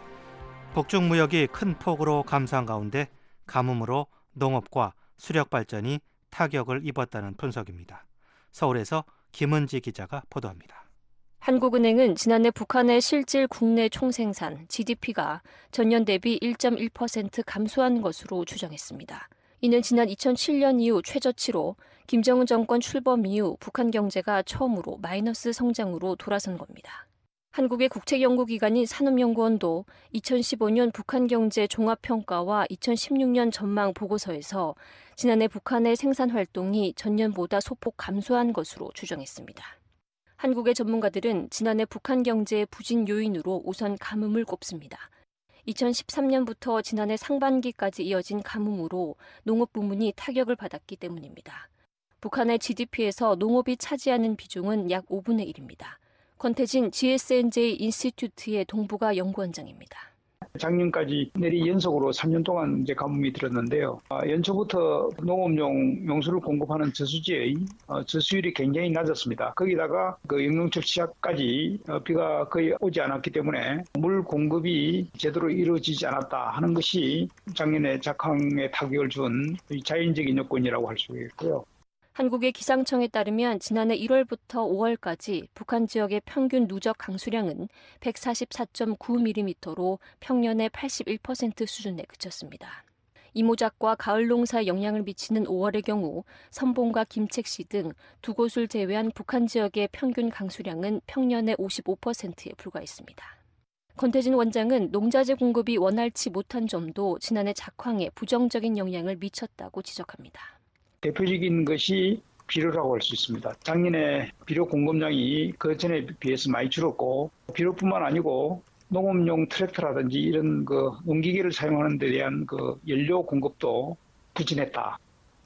[SPEAKER 1] 북중무역이 큰 폭으로 감소한 가운데 가뭄으로 농업과 수력발전이 타격을 입었다는 분석입니다. 서울에서 김은지 기자가 보도합니다.
[SPEAKER 14] 한국은행은 지난해 북한의 실질 국내 총생산 GDP가 전년 대비 1.1% 감소한 것으로 추정했습니다. 이는 지난 2007년 이후 최저치로 김정은 정권 출범 이후 북한 경제가 처음으로 마이너스 성장으로 돌아선 겁니다. 한국의 국책연구기관인 산업연구원도 2015년 북한 경제 종합평가와 2016년 전망 보고서에서 지난해 북한의 생산 활동이 전년보다 소폭 감소한 것으로 추정했습니다. 한국의 전문가들은 지난해 북한 경제의 부진 요인으로 우선 가뭄을 꼽습니다. 2013년부터 지난해 상반기까지 이어진 가뭄으로 농업 부문이 타격을 받았기 때문입니다. 북한의 GDP에서 농업이 차지하는 비중은 약 5분의 1입니다. 권태진 GSNJ 인스티튜트의 동북아 연구원장입니다.
[SPEAKER 15] 작년까지 내리 연속으로 3년 동안 이제 가뭄이 들었는데요. 연초부터 농업용 용수를 공급하는 저수지의 저수율이 굉장히 낮았습니다. 거기다가 그 영농철 시작까지 비가 거의 오지 않았기 때문에 물 공급이 제대로 이루어지지 않았다 하는 것이 작년에 작황에 타격을 준 자연적인 요건이라고 할 수 있고요.
[SPEAKER 14] 한국의 기상청에 따르면 지난해 1월부터 5월까지 북한 지역의 평균 누적 강수량은 144.9mm로 평년의 81% 수준에 그쳤습니다. 이모작과 가을 농사에 영향을 미치는 5월의 경우 선봉과 김책시 등 두 곳을 제외한 북한 지역의 평균 강수량은 평년의 55%에 불과했습니다. 권태진 원장은 농자재 공급이 원활치 못한 점도 지난해 작황에 부정적인 영향을 미쳤다고 지적합니다.
[SPEAKER 15] 대표적인 것이 비료라고 할 수 있습니다. 작년에 비료 공급량이 그 전에 비해서 많이 줄었고 비료뿐만 아니고 농업용 트랙터라든지 이런 그 농기계를 사용하는 데 대한 그 연료 공급도 부진했다.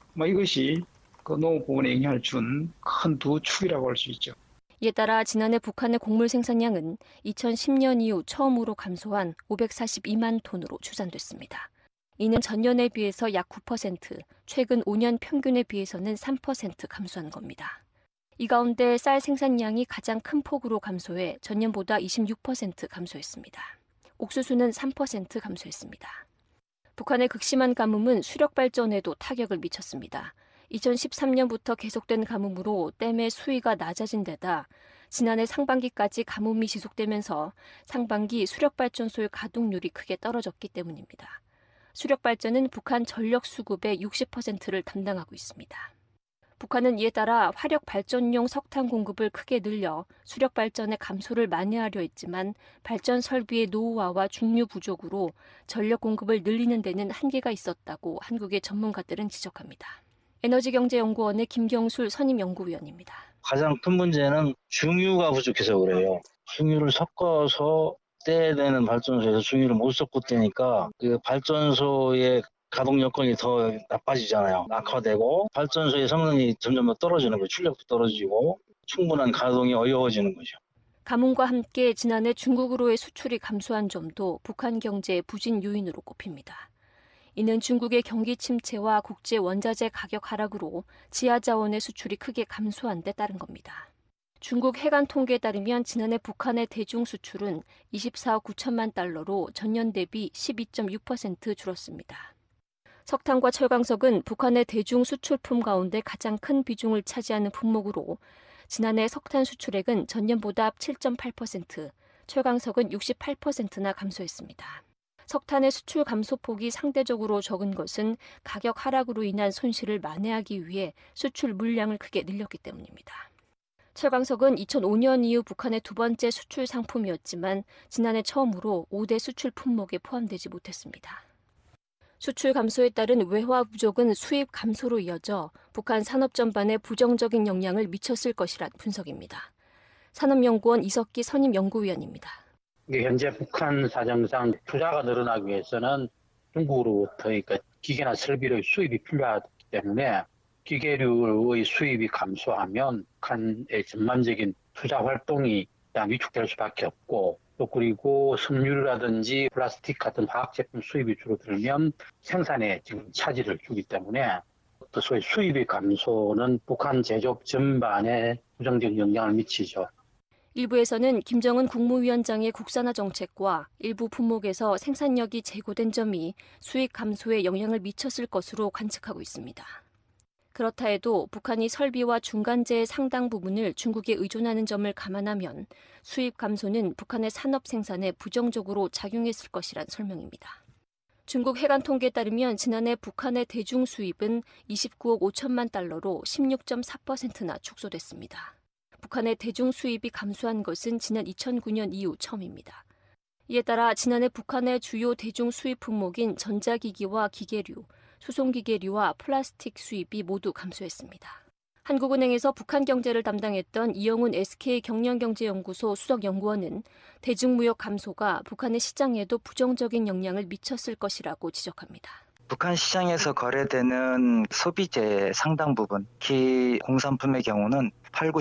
[SPEAKER 15] 이것이 그 농업 부분에 영향을 준 큰 두 축이라고 할 수 있죠.
[SPEAKER 14] 이에 따라 지난해 북한의 곡물 생산량은 2010년 이후 처음으로 감소한 542만 톤으로 추산됐습니다. 이는 전년에 비해서 약 9%, 최근 5년 평균에 비해서는 3% 감소한 겁니다. 이 가운데 쌀 생산량이 가장 큰 폭으로 감소해 전년보다 26% 감소했습니다. 옥수수는 3% 감소했습니다. 북한의 극심한 가뭄은 수력 발전에도 타격을 미쳤습니다. 2013년부터 계속된 가뭄으로 댐의 수위가 낮아진 데다 지난해 상반기까지 가뭄이 지속되면서 상반기 수력발전소의 가동률이 크게 떨어졌기 때문입니다. 수력발전은 북한 전력 수급의 60%를 담당하고 있습니다. 북한은 이에 따라 화력발전용 석탄 공급을 크게 늘려 수력발전의 감소를 만회하려 했지만 발전 설비의 노후화와 중유 부족으로 전력 공급을 늘리는 데는 한계가 있었다고 한국의 전문가들은 지적합니다. 에너지경제연구원의 김경술 선임연구위원입니다.
[SPEAKER 16] 가장 큰 문제는 중유가 부족해서 그래요. 중유를 섞어서 떼야 되는 발전소에서 중유를 못 섞고 떼니까 그 발전소의 가동 여건이 더 나빠지잖아요. 악화되고 발전소의 성능이 점점 더 떨어지는 거죠. 출력도 떨어지고 충분한 가동이 어려워지는 거죠.
[SPEAKER 14] 가뭄과 함께 지난해 중국으로의 수출이 감소한 점도 북한 경제의 부진 요인으로 꼽힙니다. 이는 중국의 경기 침체와 국제 원자재 가격 하락으로 지하자원의 수출이 크게 감소한 데 따른 겁니다. 중국 해관 통계에 따르면 지난해 북한의 대중 수출은 24억 9천만 달러로 전년 대비 12.6% 줄었습니다. 석탄과 철광석은 북한의 대중 수출품 가운데 가장 큰 비중을 차지하는 품목으로 지난해 석탄 수출액은 전년보다 7.8%, 철광석은 68%나 감소했습니다. 석탄의 수출 감소폭이 상대적으로 적은 것은 가격 하락으로 인한 손실을 만회하기 위해 수출 물량을 크게 늘렸기 때문입니다. 철광석은 2005년 이후 북한의 두 번째 수출 상품이었지만 지난해 처음으로 5대 수출 품목에 포함되지 못했습니다. 수출 감소에 따른 외화 부족은 수입 감소로 이어져 북한 산업 전반에 부정적인 영향을 미쳤을 것이란 분석입니다. 산업연구원 이석기 선임연구위원입니다.
[SPEAKER 17] 현재 북한 사정상 투자가 늘어나기 위해서는 중국으로부터 그러니까 기계나 설비의 수입이 필요하기 때문에 기계류의 수입이 감소하면 북한의 전반적인 투자 활동이 위축될 수밖에 없고 또 그리고 석유라든지 플라스틱 같은 화학 제품 수입이 줄어들면 생산에 지금 차질을 주기 때문에 또 소위 수입의 감소는 북한 제조업 전반에 부정적인 영향을 미치죠.
[SPEAKER 14] 일부에서는 김정은 국무위원장의 국산화 정책과 일부 품목에서 생산력이 제고된 점이 수익 감소에 영향을 미쳤을 것으로 관측하고 있습니다. 그렇다 해도 북한이 설비와 중간재의 상당 부분을 중국에 의존하는 점을 감안하면 수입 감소는 북한의 산업 생산에 부정적으로 작용했을 것이란 설명입니다. 중국 해관 통계에 따르면 지난해 북한의 대중 수입은 29억 5천만 달러로 16.4%나 축소됐습니다. 북한의 대중 수입이 감소한 것은 지난 2009년 이후 처음입니다. 이에 따라 지난해 북한의 주요 대중 수입 품목인 전자기기와 기계류, 수송기계류와 플라스틱 수입이 모두 감소했습니다. 한국은행에서 북한 경제를 담당했던 이영훈 SK경영경제연구소 수석연구원은 대중무역 감소가 북한의 시장에도 부정적인 영향을 미쳤을 것이라고 지적합니다.
[SPEAKER 18] 북한 시장에서 거래되는 소비재의 상당 부분, 특히 공산품의 경우는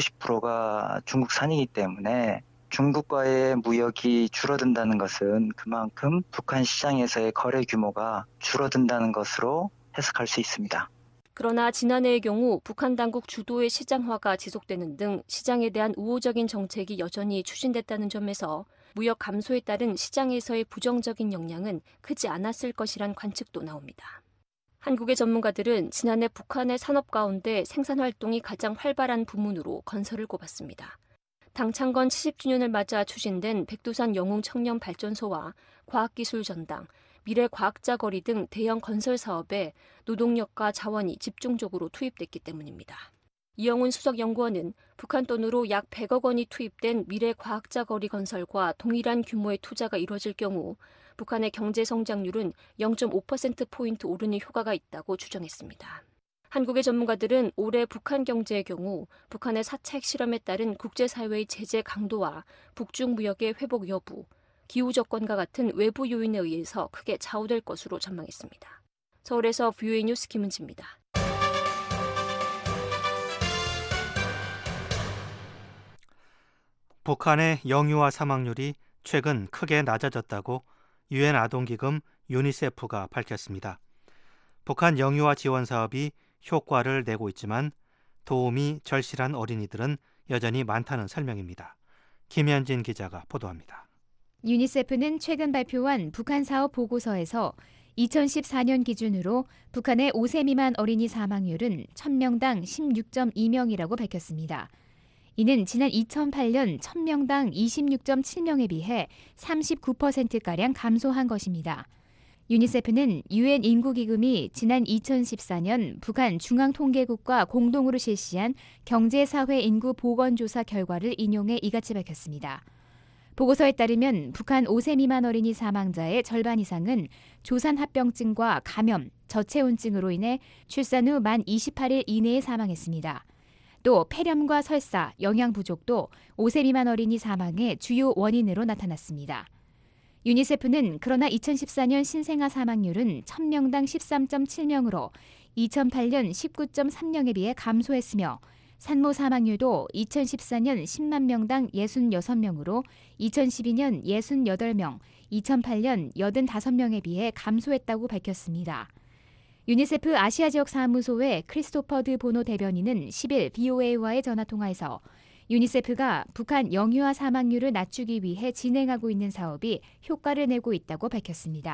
[SPEAKER 18] 80~90%가 중국산이기 때문에 중국과의 무역이 줄어든다는 것은 그만큼 북한 시장에서의 거래 규모가 줄어든다는 것으로 해석할 수 있습니다.
[SPEAKER 14] 그러나 지난해의 경우 북한 당국 주도의 시장화가 지속되는 등 시장에 대한 우호적인 정책이 여전히 추진됐다는 점에서 무역 감소에 따른 시장에서의 부정적인 영향은 크지 않았을 것이란 관측도 나옵니다. 한국의 전문가들은 지난해 북한의 산업 가운데 생산 활동이 가장 활발한 부문으로 건설을 꼽았습니다. 당 창건 70주년을 맞아 추진된 백두산 영웅 청년 발전소와 과학기술 전당, 미래과학자 거리 등 대형 건설 사업에 노동력과 자원이 집중적으로 투입됐기 때문입니다. 이영훈 수석연구원은 북한 돈으로 약 100억 원이 투입된 미래과학자 거리 건설과 동일한 규모의 투자가 이뤄질 경우 북한의 경제 성장률은 0.5%포인트 오르는 효과가 있다고 추정했습니다. 한국의 전문가들은 올해 북한 경제의 경우 북한의 4차 핵실험에 따른 국제사회의 제재 강도와 북중 무역의 회복 여부, 기후 조건과 같은 외부 요인에 의해서 크게 좌우될 것으로 전망했습니다. 서울에서 VOA 뉴스 김은지입니다.
[SPEAKER 1] 북한의 영유아 사망률이 최근 크게 낮아졌다고 유엔 아동기금 유니세프가 밝혔습니다. 북한 영유아 지원 사업이 효과를 내고 있지만 도움이 절실한 어린이들은 여전히 많다는 설명입니다. 김현진 기자가 보도합니다.
[SPEAKER 19] 유니세프는 최근 발표한 북한 사업 보고서에서 2014년 기준으로 북한의 5세 미만 어린이 사망률은 1000명당 16.2명이라고 밝혔습니다. 이는 지난 2008년 1000명당 26.7명에 비해 39%가량 감소한 것입니다. 유니세프는 유엔 인구기금이 지난 2014년 북한 중앙통계국과 공동으로 실시한 경제사회 인구 보건조사 결과를 인용해 이같이 밝혔습니다. 보고서에 따르면 북한 5세 미만 어린이 사망자의 절반 이상은 조산합병증과 감염, 저체온증으로 인해 출산 후 만 28일 이내에 사망했습니다. 또 폐렴과 설사, 영양 부족도 5세 미만 어린이 사망의 주요 원인으로 나타났습니다. 유니세프는 그러나 2014년 신생아 사망률은 1000명당 13.7명으로 2008년 19.3명에 비해 감소했으며 산모 사망률도 2014년 10만 명당 66명으로 2012년 68명, 2008년 85명에 비해 감소했다고 밝혔습니다. 유니세프 아시아 지역 사무소의 크리스토퍼드 보노 대변인은 10일 VOA와의 전화통화에서 유니세프가 북한 영유아 사망률을 낮추기 위해 진행하고 있는 사업이 효과를 내고 있다고 밝혔습니다.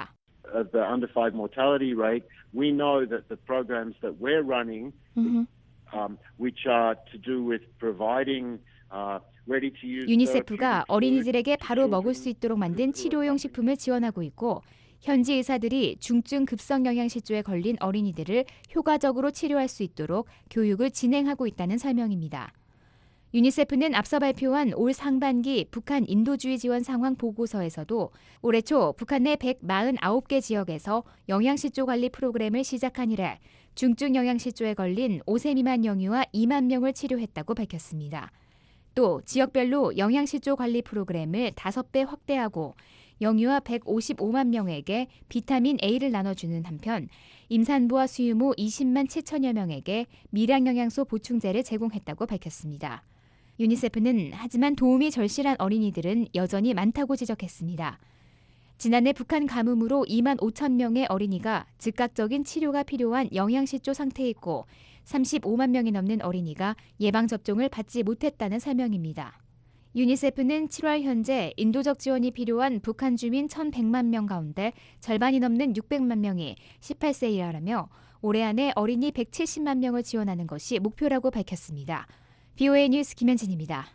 [SPEAKER 20] of the under 5 mortality rate, we know that the programs that we're running, which are to do with providing ready to use.
[SPEAKER 19] 유니세프가 어린이들에게 바로 먹을 수 있도록 만든 치료용 식품을 지원하고 있고 현지 의사들이 중증 급성 영양실조에 걸린 어린이들을 효과적으로 치료할 수 있도록 교육을 진행하고 있다는 설명입니다. 유니세프는 앞서 발표한 올 상반기 북한 인도주의 지원 상황 보고서에서도 올해 초 북한 내 149개 지역에서 영양실조 관리 프로그램을 시작한 이래 중증 영양실조에 걸린 5세 미만 영유아 2만 명을 치료했다고 밝혔습니다. 또 지역별로 영양실조 관리 프로그램을 5배 확대하고 영유아 155만 명에게 비타민 A를 나눠주는 한편 임산부와 수유모 20만 7천여 명에게 미량영양소 보충제를 제공했다고 밝혔습니다. 유니세프는 하지만 도움이 절실한 어린이들은 여전히 많다고 지적했습니다. 지난해 북한 가뭄으로 2만 5천 명의 어린이가 즉각적인 치료가 필요한 영양실조 상태에 있고 35만 명이 넘는 어린이가 예방접종을 받지 못했다는 설명입니다. 유니세프는 7월 현재 인도적 지원이 필요한 북한 주민 1,100만 명 가운데 절반이 넘는 600만 명이 18세 이하라며 올해 안에 어린이 170만 명을 지원하는 것이 목표라고 밝혔습니다. BOA 뉴스 김현진입니다.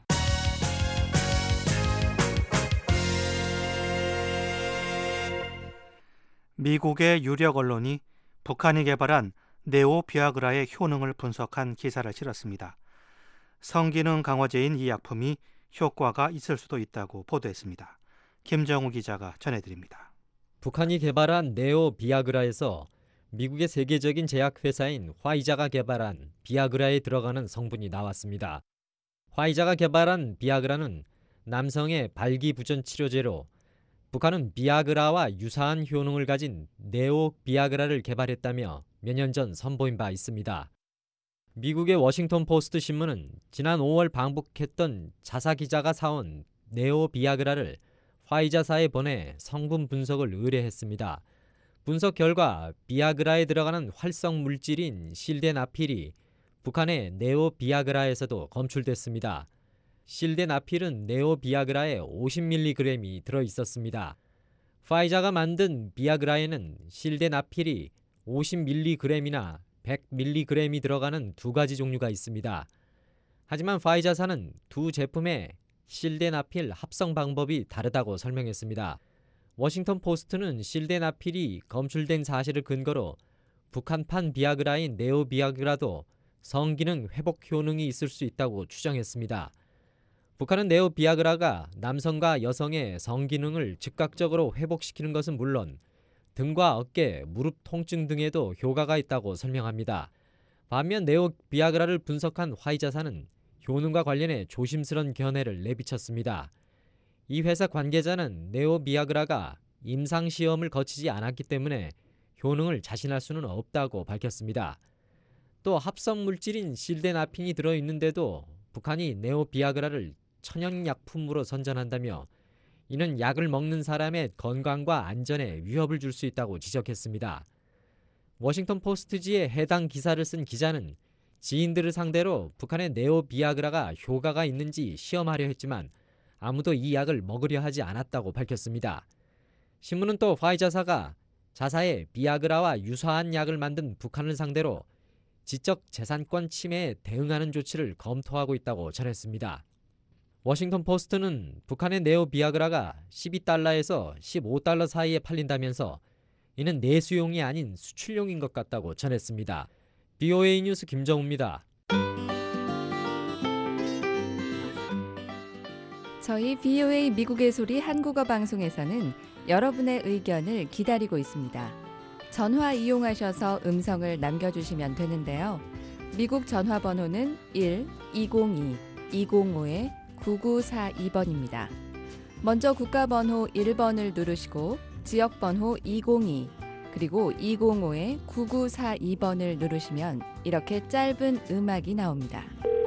[SPEAKER 1] 미국의 유력 언론이 북한이 개발한 네오 비아그라의 효능을 분석한 기사를 실었습니다. 성기능 강화제인 이 약품이 효과가 있을 수도 있다고 보도했습니다. 김정우 기자가 전해드립니다.
[SPEAKER 2] 북한이 개발한 네오 비아그라에서 미국의 세계적인 제약회사인 화이자가 개발한 비아그라에 들어가는 성분이 나왔습니다. 화이자가 개발한 비아그라는 남성의 발기부전 치료제로 북한은 비아그라와 유사한 효능을 가진 네오 비아그라를 개발했다며 몇 년 전 선보인 바 있습니다. 미국의 워싱턴 포스트 신문은 지난 5월 방북했던 자사 기자가 사온 네오 비아그라를 화이자사에 보내 성분 분석을 의뢰했습니다. 분석 결과 비아그라에 들어가는 활성 물질인 실데나필이 북한의 네오 비아그라에서도 검출됐습니다. 실데나필은 네오 비아그라에 50mg이 들어있었습니다. 화이자가 만든 비아그라에는 실데나필이 50mg이나 100mg이 들어가는 두 가지 종류가 있습니다. 하지만 화이자사는 두 제품의 실데나필 합성 방법이 다르다고 설명했습니다. 워싱턴 포스트는 실데나필이 검출된 사실을 근거로 북한판 비아그라인 네오 비아그라도 성기능 회복 효능이 있을 수 있다고 추정했습니다. 북한은 네오 비아그라가 남성과 여성의 성기능을 즉각적으로 회복시키는 것은 물론 등과 어깨, 무릎 통증 등에도 효과가 있다고 설명합니다. 반면 네오 비아그라를 분석한 화이자사는 효능과 관련해 조심스런 견해를 내비쳤습니다. 이 회사 관계자는 네오 비아그라가 임상시험을 거치지 않았기 때문에 효능을 자신할 수는 없다고 밝혔습니다. 또 합성물질인 실데나핀이 들어있는데도 북한이 네오 비아그라를 천연약품으로 선전한다며 이는 약을 먹는 사람의 건강과 안전에 위협을 줄 수 있다고 지적했습니다. 워싱턴 포스트지에 해당 기사를 쓴 기자는 지인들을 상대로 북한의 네오 비아그라가 효과가 있는지 시험하려 했지만 아무도 이 약을 먹으려 하지 않았다고 밝혔습니다. 신문은 또 화이자사가 자사의 비아그라와 유사한 약을 만든 북한을 상대로 지적 재산권 침해에 대응하는 조치를 검토하고 있다고 전했습니다. 워싱턴 포스트는 북한의 네오 비아그라가 12달러에서 15달러 사이에 팔린다면서 이는 내수용이 아닌 수출용인 것 같다고 전했습니다. BOA 뉴스 김정우입니다.
[SPEAKER 21] 저희 BOA 미국의 소리 한국어 방송에서는 여러분의 의견을 기다리고 있습니다. 전화 이용하셔서 음성을 남겨주시면 되는데요. 미국 전화번호는 1-202-205-9942번입니다. 먼저 국가번호 1번을 누르시고 지역번호 202 그리고 205-9942번을 누르시면 이렇게 짧은 음악이 나옵니다.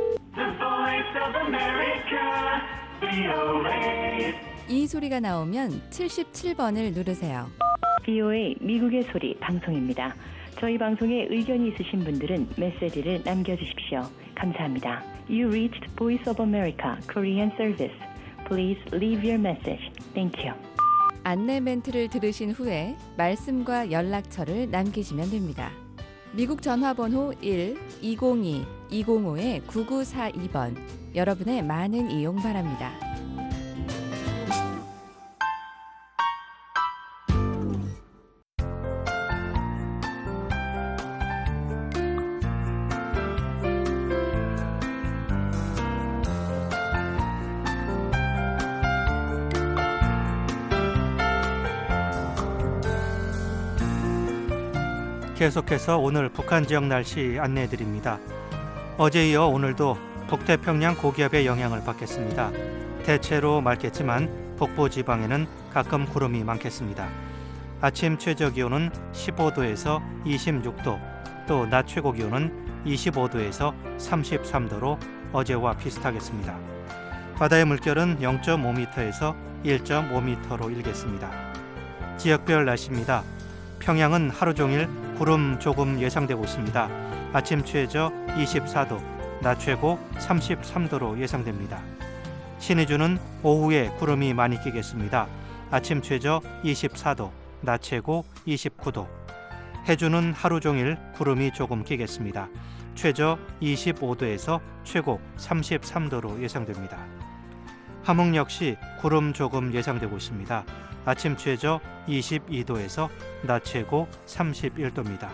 [SPEAKER 21] 이 소리가 나오면 77번을 누르세요.
[SPEAKER 22] BOA 미국의 소리 방송입니다. 저희 방송에 의견이 있으신 분들은 메시지를 남겨주십시오. 감사합니다. You reached Voice of America Korean Service. Please leave your message. Thank you.
[SPEAKER 21] 안내 멘트를 들으신 후에 말씀과 연락처를 남기시면 됩니다. 미국 전화번호 1-202-205-9942번. 여러분의 많은 이용 바랍니다.
[SPEAKER 1] 계속해서 오늘 북한 지역 날씨 안내해드립니다. 어제 이어 오늘도 북태평양 고기압의 영향을 받겠습니다. 대체로 맑겠지만 북부 지방에는 가끔 구름이 많겠습니다. 아침 최저 기온은 15도에서 26도, 또 낮 최고 기온은 25도에서 33도로 어제와 비슷하겠습니다. 바다의 물결은 0.5m에서 1.5m로 일겠습니다. 지역별 날씨입니다. 평양은 하루 종일 구름 조금 예상되고 있습니다. 아침 최저 24도, 낮 최고 33도로 예상됩니다. 신의주는 오후에 구름이 많이 끼겠습니다. 아침 최저 24도, 낮 최고 29도. 해주는 하루 종일 구름이 조금 끼겠습니다. 최저 25도에서 최고 33도로 예상됩니다. 함흥 역시 구름 조금 예상되고 있습니다. 아침 최저 22도에서 낮 최고 31도입니다.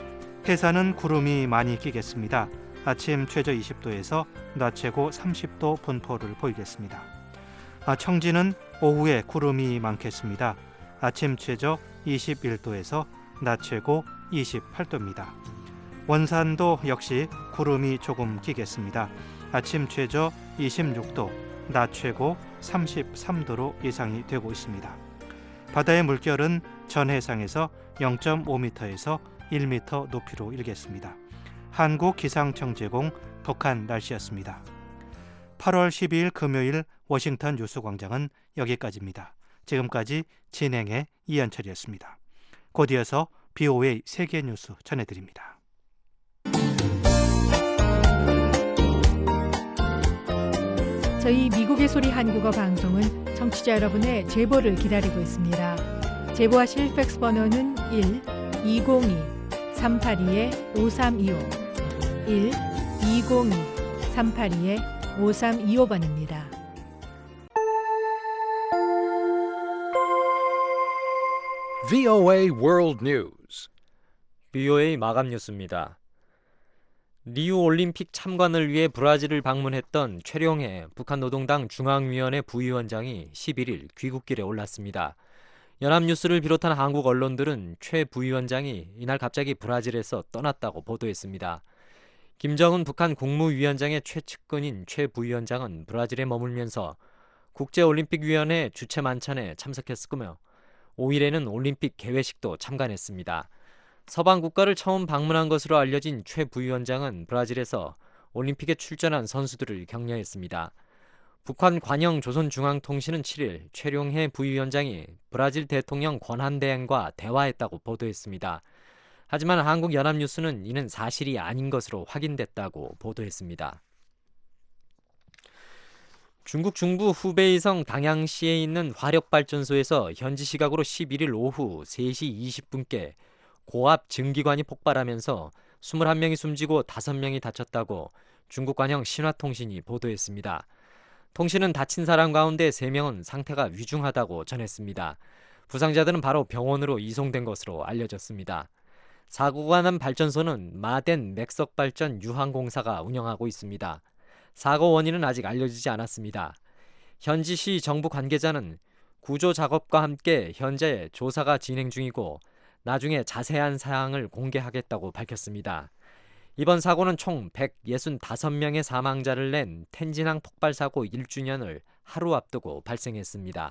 [SPEAKER 1] 해산은 구름이 많이 끼겠습니다. 아침 최저 20도에서 낮 최고 30도 분포를 보이겠습니다. 청진은 오후에 구름이 많겠습니다. 아침 최저 21도에서 낮 최고 28도입니다. 원산도 역시 구름이 조금 끼겠습니다. 아침 최저 26도, 낮 최고 33도로 예상이 되고 있습니다. 바다의 물결은 전 해상에서 0.5m에서 1m 높이로 일겠습니다. 한국기상청 제공 북한 날씨였습니다. 8월 12일 금요일 워싱턴 뉴스광장은 여기까지입니다. 지금까지 진행의 이현철이었습니다. 곧 이어서 BOA 세계뉴스 전해드립니다.
[SPEAKER 6] 저희 미국의 소리 한국어 방송은 청취자 여러분의 제보를 기다리고 있습니다. 제보하실 팩스 번호는 1-202-382-5325 1-202-382-5325번입니다.
[SPEAKER 7] VOA World News.
[SPEAKER 2] BOA 마감 뉴스입니다. 리우 올림픽 참관을 위해 브라질을 방문했던 최룡해 북한 노동당 중앙위원회 부위원장이 11일 귀국길에 올랐습니다. 연합뉴스를 비롯한 한국 언론들은 최 부위원장이 이날 갑자기 브라질에서 떠났다고 보도했습니다. 김정은 북한 국무위원장의 최측근인 최 부위원장은 브라질에 머물면서 국제올림픽위원회 주최 만찬에 참석했으며 5일에는 올림픽 개회식도 참관했습니다. 서방 국가를 처음 방문한 것으로 알려진 최 부위원장은 브라질에서 올림픽에 출전한 선수들을 격려했습니다. 북한 관영 조선중앙통신은 7일 최룡해 부위원장이 브라질 대통령 권한대행과 대화했다고 보도했습니다. 하지만 한국연합뉴스는 이는 사실이 아닌 것으로 확인됐다고 보도했습니다. 중국 중부 후베이성 당양시에 있는 화력발전소에서 현지 시각으로 11일 오후 3시 20분께 고압 증기관이 폭발하면서 21명이 숨지고 5명이 다쳤다고 중국 관영 신화통신이 보도했습니다. 통신은 다친 사람 가운데 3명은 상태가 위중하다고 전했습니다. 부상자들은 바로 병원으로 이송된 것으로 알려졌습니다. 사고가 난 발전소는 마덴 맥석발전 유항공사가 운영하고 있습니다. 사고 원인은 아직 알려지지 않았습니다. 현지시 정부 관계자는 구조 작업과 함께 현재 조사가 진행 중이고 나중에 자세한 사항을 공개하겠다고 밝혔습니다. 이번 사고는 총 165명의 사망자를 낸 텐진항 폭발 사고 1주년을 하루 앞두고 발생했습니다.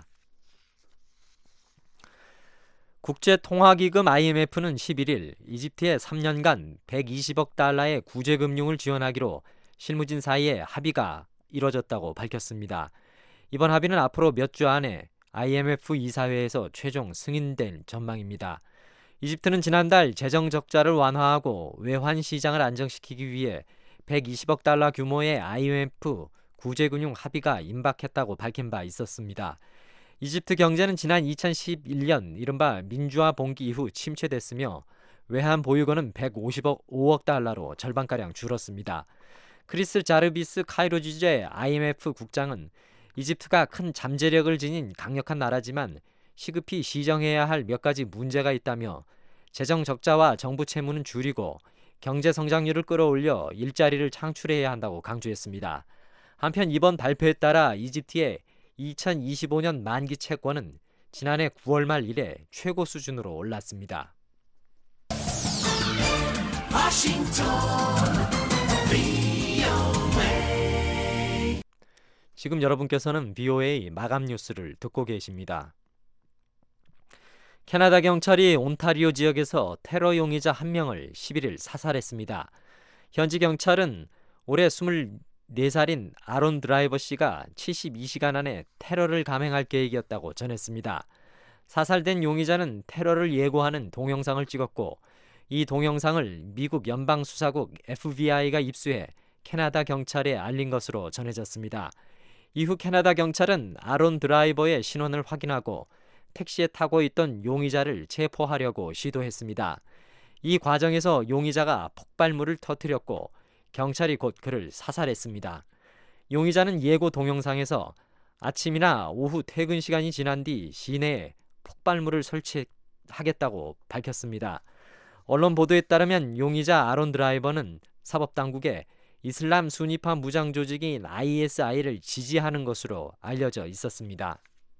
[SPEAKER 2] 국제통화기금 IMF는 11일 이집트에 3년간 120억 달러의 구제금융을 지원하기로 실무진 사이에 합의가 이뤄졌다고 밝혔습니다. 이번 합의는 앞으로 몇 주 안에 IMF 이사회에서 최종 승인될 전망입니다. 이집트는 지난달 재정 적자를 완화하고 외환 시장을 안정시키기 위해 120억 달러 규모의 IMF 구제금융 합의가 임박했다고 밝힌 바 있었습니다. 이집트 경제는 지난 2011년 이른바 민주화 봉기 이후 침체됐으며 외환 보유고는 155억 달러로 절반가량 줄었습니다. 크리스 자르비스 카이로 주재 IMF 국장은 이집트가 큰 잠재력을 지닌 강력한 나라지만 시급히 시정해야 할 몇 가지 문제가 있다며 재정 적자와 정부 채무는 줄이고 경제 성장률을 끌어올려 일자리를 창출해야 한다고 강조했습니다. 한편 이번 발표에 따라 이집트의 2025년 만기 채권은 지난해 9월 말 이래 최고 수준으로 올랐습니다. 지금 여러분께서는 VOA 마감 뉴스를 듣고 계십니다. 캐나다 경찰이 온타리오 지역에서 테러 용의자 1명을 11일 사살했습니다. 현지 경찰은 올해 24살인 아론 드라이버 씨가 72시간 안에 테러를 감행할 계획이었다고 전했습니다. 사살된 용의자는 테러를 예고하는 동영상을 찍었고 이 동영상을 미국 연방수사국 FBI가 입수해 캐나다 경찰에 알린 것으로 전해졌습니다. 이후 캐나다 경찰은 아론 드라이버의 신원을 확인하고 택시에 타고 있던 용의자를 체포하려고 시도했습니다. 이 과정에서 용의자가 폭발물을 터뜨렸고 경찰이 곧 그를 사살했습니다. 용의자는 예고 동영상에서 아침이나 오후 퇴근 시간이 지난 뒤 시내에 폭발물을 설치하겠다고 밝혔습니다. 언론 보도에 따르면 용의자 아론 드라이버는 사법당국에 이슬람 순위파 무장 조직인 ISI를 지지하는 것으로 알려져 있었습니다.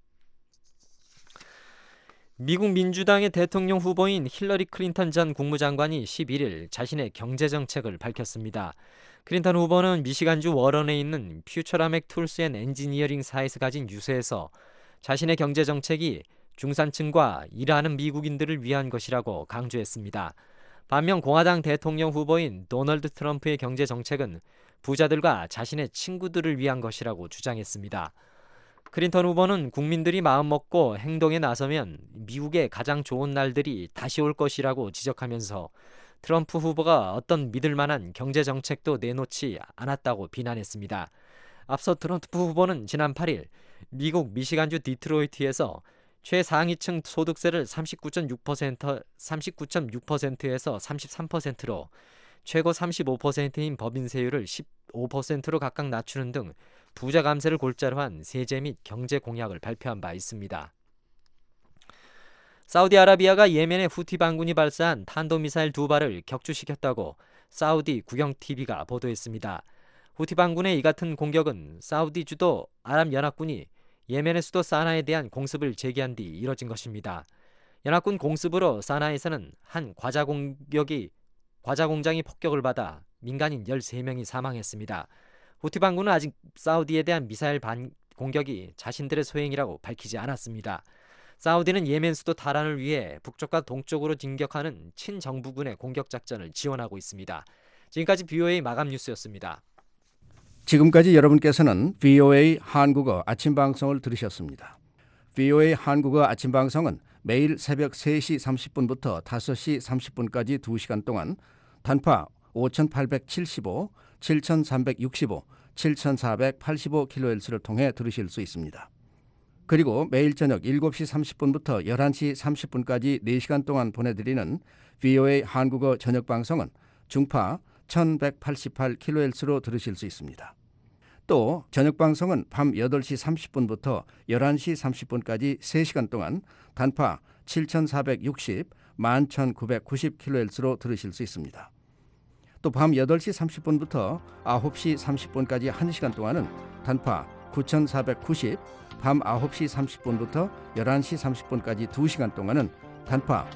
[SPEAKER 2] 미국 민주당의 대통령 후보인 힐러리 클린턴 전 국무장관이 11일 자신의 경제정책을 밝혔습니다. 클린턴 후보는 미시간주 워런에 있는 퓨처라맥 툴스 앤 엔지니어링사에서 가진 유서에서 자신의 경제정책이 중산층과 일하는 미국인들을 위한 것이라고 강조했습니다. 반면 공화당 대통령 후보인 도널드 트럼프의 경제정책은 부자들과 자신의 친구들을 위한 것이라고 주장했습니다. 클린턴 후보는 국민들이 마음먹고 행동에 나서면 미국의 가장 좋은 날들이 다시 올 것이라고 지적하면서 트럼프 후보가 어떤 믿을만한 경제정책도 내놓지 않았다고 비난했습니다. 앞서 트럼프 후보는 지난 8일 미국 미시간주 디트로이트에서 최상위층 소득세를 39.6%에서 33%로 최고 35%인 법인세율을 15%로 각각 낮추는 등 부자 감세를 골자로 한 세제 및 경제 공약을 발표한 바 있습니다. 사우디아라비아가 예멘의 후티 반군이 발사한 탄도미사일 2발을 격추시켰다고 사우디 국영TV가 보도했습니다. 후티 반군의 이 같은 공격은 사우디 주도 아랍연합군이 예멘의 수도 사나에 대한 공습을 제기한 뒤 이뤄진 것입니다. 연합군 공습으로 사나에서는 한 과자 공장이 폭격을 받아 민간인 13명이 사망했습니다. 후티 반군은 아직 사우디에 대한 미사일 공격이 자신들의 소행이라고 밝히지 않았습니다. 사우디는 예멘 수도 다란을 위해 북쪽과 동쪽으로 진격하는 친정부군의 공격 작전을 지원하고 있습니다. 지금까지 VOA 마감 뉴스였습니다.
[SPEAKER 5] 지금까지 여러분께서는 VOA 한국어 아침 방송을 들으셨습니다. VOA 한국어 아침 방송은 매일 새벽 3시 30분부터 5시 30분까지 2시간 동안 단파 5875, 7365, 7485kHz를 통해 들으실 수 있습니다. 그리고 매일 저녁 7시 30분부터 11시 30분까지 4시간 동안 보내드리는 VOA 한국어 저녁 방송은 중파 1188kHz로 들으실 수 있습니다. 또 저녁 방송은 밤 8시 30분부터 11시 30분까지 3시간 동안 단파 7460, 11990kHz로 들으실 수 있습니다. 또 밤 8시 30분부터 9시 30분까지 1시간 동안은 단파 9490, 밤 9시 30분부터 11시 30분까지 2시간 동안은 단파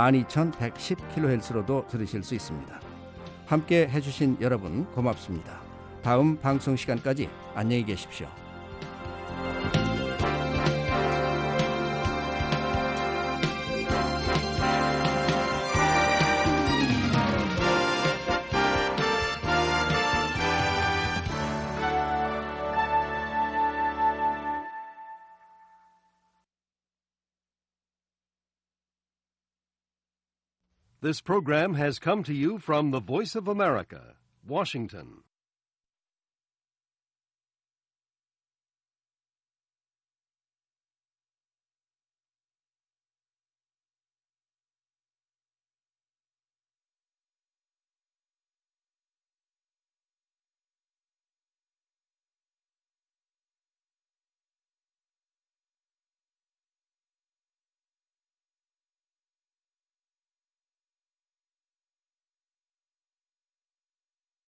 [SPEAKER 5] 12110kHz로도 들으실 수 있습니다. 함께 해주신 여러분 고맙습니다. 다음 방송 시간까지 안녕히 계십시오.
[SPEAKER 9] This program has come to you from the Voice of America, Washington.